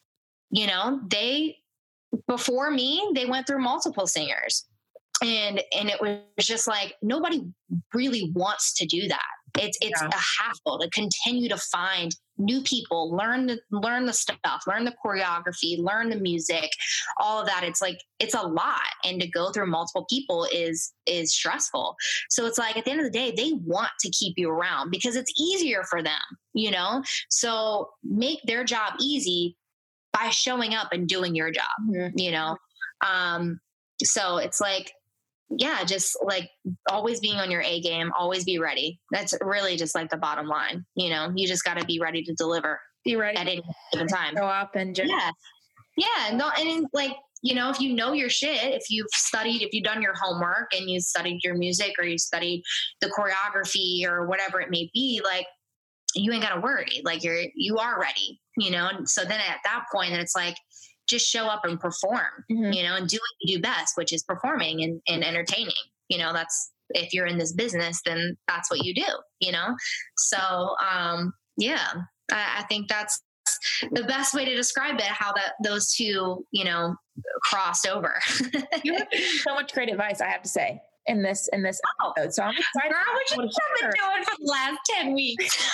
you know, they, before me, they went through multiple singers. And, and it was just like, nobody really wants to do that. It's, it's yeah. a hassle to continue to find new people, learn the, learn the stuff, learn the choreography, learn the music, all of that. It's like, it's a lot. And to go through multiple people is, is stressful. So it's like, at the end of the day, they want to keep you around because it's easier for them, you know? So make their job easy by showing up and doing your job, mm-hmm. you know? Um, so it's like, yeah, just like always being on your A game, always be ready. That's really just like the bottom line. You know, you just got to be ready to deliver. Be ready at any given time. Go up and just yeah, yeah. No, and like you know, if you know your shit, if you've studied, if you've done your homework and you studied your music or you studied the choreography or whatever it may be, like you ain't got to worry. Like you're you are ready. You know, and so then at that point, then it's like. Just show up and perform, mm-hmm. you know, and do what you do best, which is performing and, and entertaining. You know, that's, if you're in this business, then that's what you do, you know? So, um, yeah, I, I think that's the best way to describe it, how that those two, you know, crossed over. You have so much great advice, I have to say, in this, in this oh, episode. So I'm excited. Girl, what you have been doing for the last ten weeks?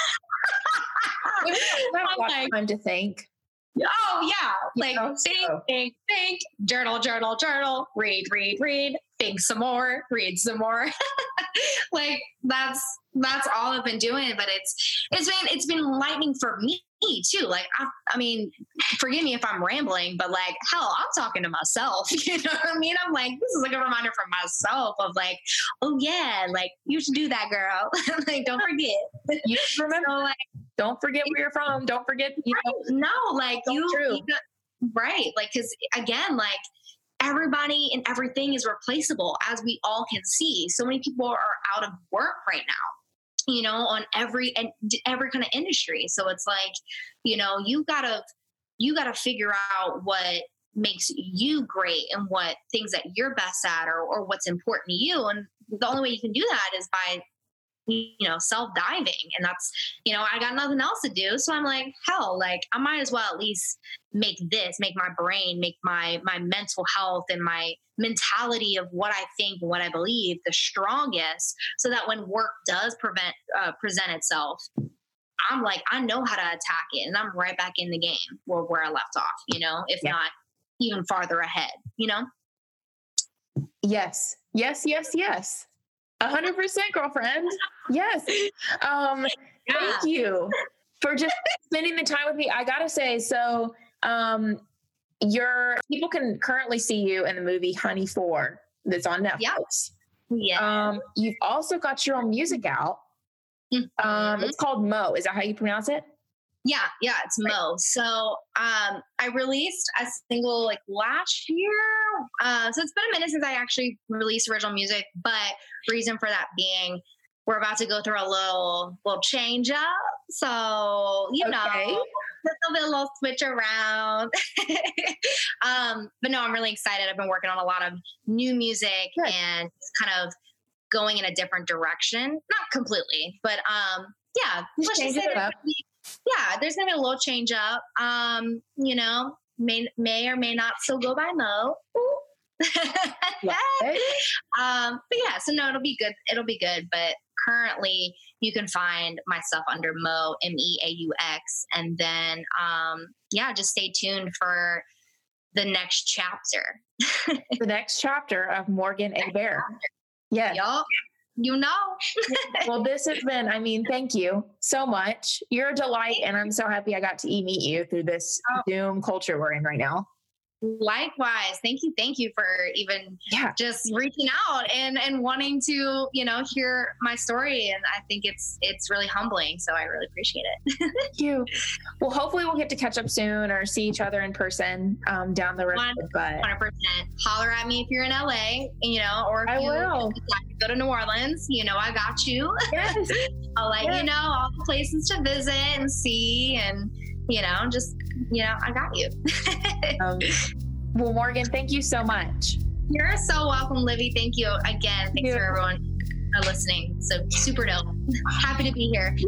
We have a lot of time to think. Oh yeah. Like you know, think, so. think, think, journal, journal, journal, read, read, read, think some more, read some more. Like that's, that's all I've been doing, but it's, it's been, it's been enlightening for me too. Like, I, I mean, forgive me if I'm rambling, but like, hell, I'm talking to myself, you know what I mean? I'm like, this is like a reminder for myself of like, oh yeah, like you should do that, girl. Like, don't forget. You remember, so, like, don't forget where you're from. Don't forget, you right. know, no, like so you, true. you got, right. Like, cause again, like everybody and everything is replaceable as we all can see. So many people are out of work right now, you know, on every, and every kind of industry. So it's like, you know, you gotta, you gotta figure out what makes you great and what things that you're best at or, or what's important to you. And the only way you can do that is by, you know, self-diving. And that's, you know, I got nothing else to do. So I'm like, hell, like I might as well at least make this, make my brain, make my, my mental health and my mentality of what I think, what I believe the strongest, so that when work does prevent, uh, present itself, I'm like, I know how to attack it and I'm right back in the game where, where I left off, you know, if yeah. not even farther ahead, you know? Yes, yes, yes, yes. A hundred percent, girlfriend. Yes. Um, yeah. Thank you for just spending the time with me. I gotta say, so um, your people can currently see you in the movie Honey four that's on Netflix. Yeah. yeah. Um, you've also got your own music out. Mm-hmm. Um, it's called Mo. Is that how you pronounce it? Yeah, yeah, it's Mo. So um, I released a single like last year. Uh, so it's been a minute since I actually released original music, but reason for that being we're about to go through a little little change up. So, you okay. know, there'll be a little switch around. um, but no, I'm really excited. I've been working on a lot of new music Good. and kind of going in a different direction. Not completely, but um, yeah, let's just say it up. Yeah, there's gonna be a little change up. Um, you know, may may or may not still go by Mo. um, but yeah, so no, it'll be good. It'll be good. But currently, you can find my stuff under Mo, M E A U X, and then um, yeah, just stay tuned for the next chapter. The next chapter of Morgan A. Bear. Yes. Yup. You know. Well, this has been, I mean, thank you so much. You're a delight. And I'm so happy I got to meet you through this oh. Zoom culture we're in right now. Likewise. Thank you. Thank you for even yeah. just reaching out and, and wanting to, you know, hear my story. And I think it's, it's really humbling. So I really appreciate it. Thank you. Well, hopefully we'll get to catch up soon or see each other in person um, down the road. But one hundred percent. Holler at me if you're in L A, you know, or if I you will. go to New Orleans, you know, I got you. Yes. I'll let yes. you know all the places to visit and see, and, you know, just, you know, I got you. um, well, Morgan, thank you so much. You're so welcome, Livy. Thank you again. Thanks Thank you. for everyone uh, listening. So super dope. Happy to be here.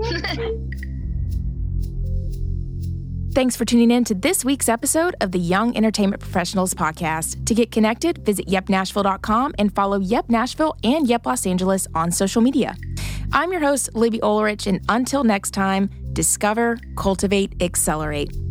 Thanks for tuning in to this week's episode of the Young Entertainment Professionals Podcast. To get connected, visit yep nashville dot com and follow Yep Nashville and Yep Los Angeles on social media. I'm your host, Libby Ulrich, and until next time, discover, cultivate, accelerate.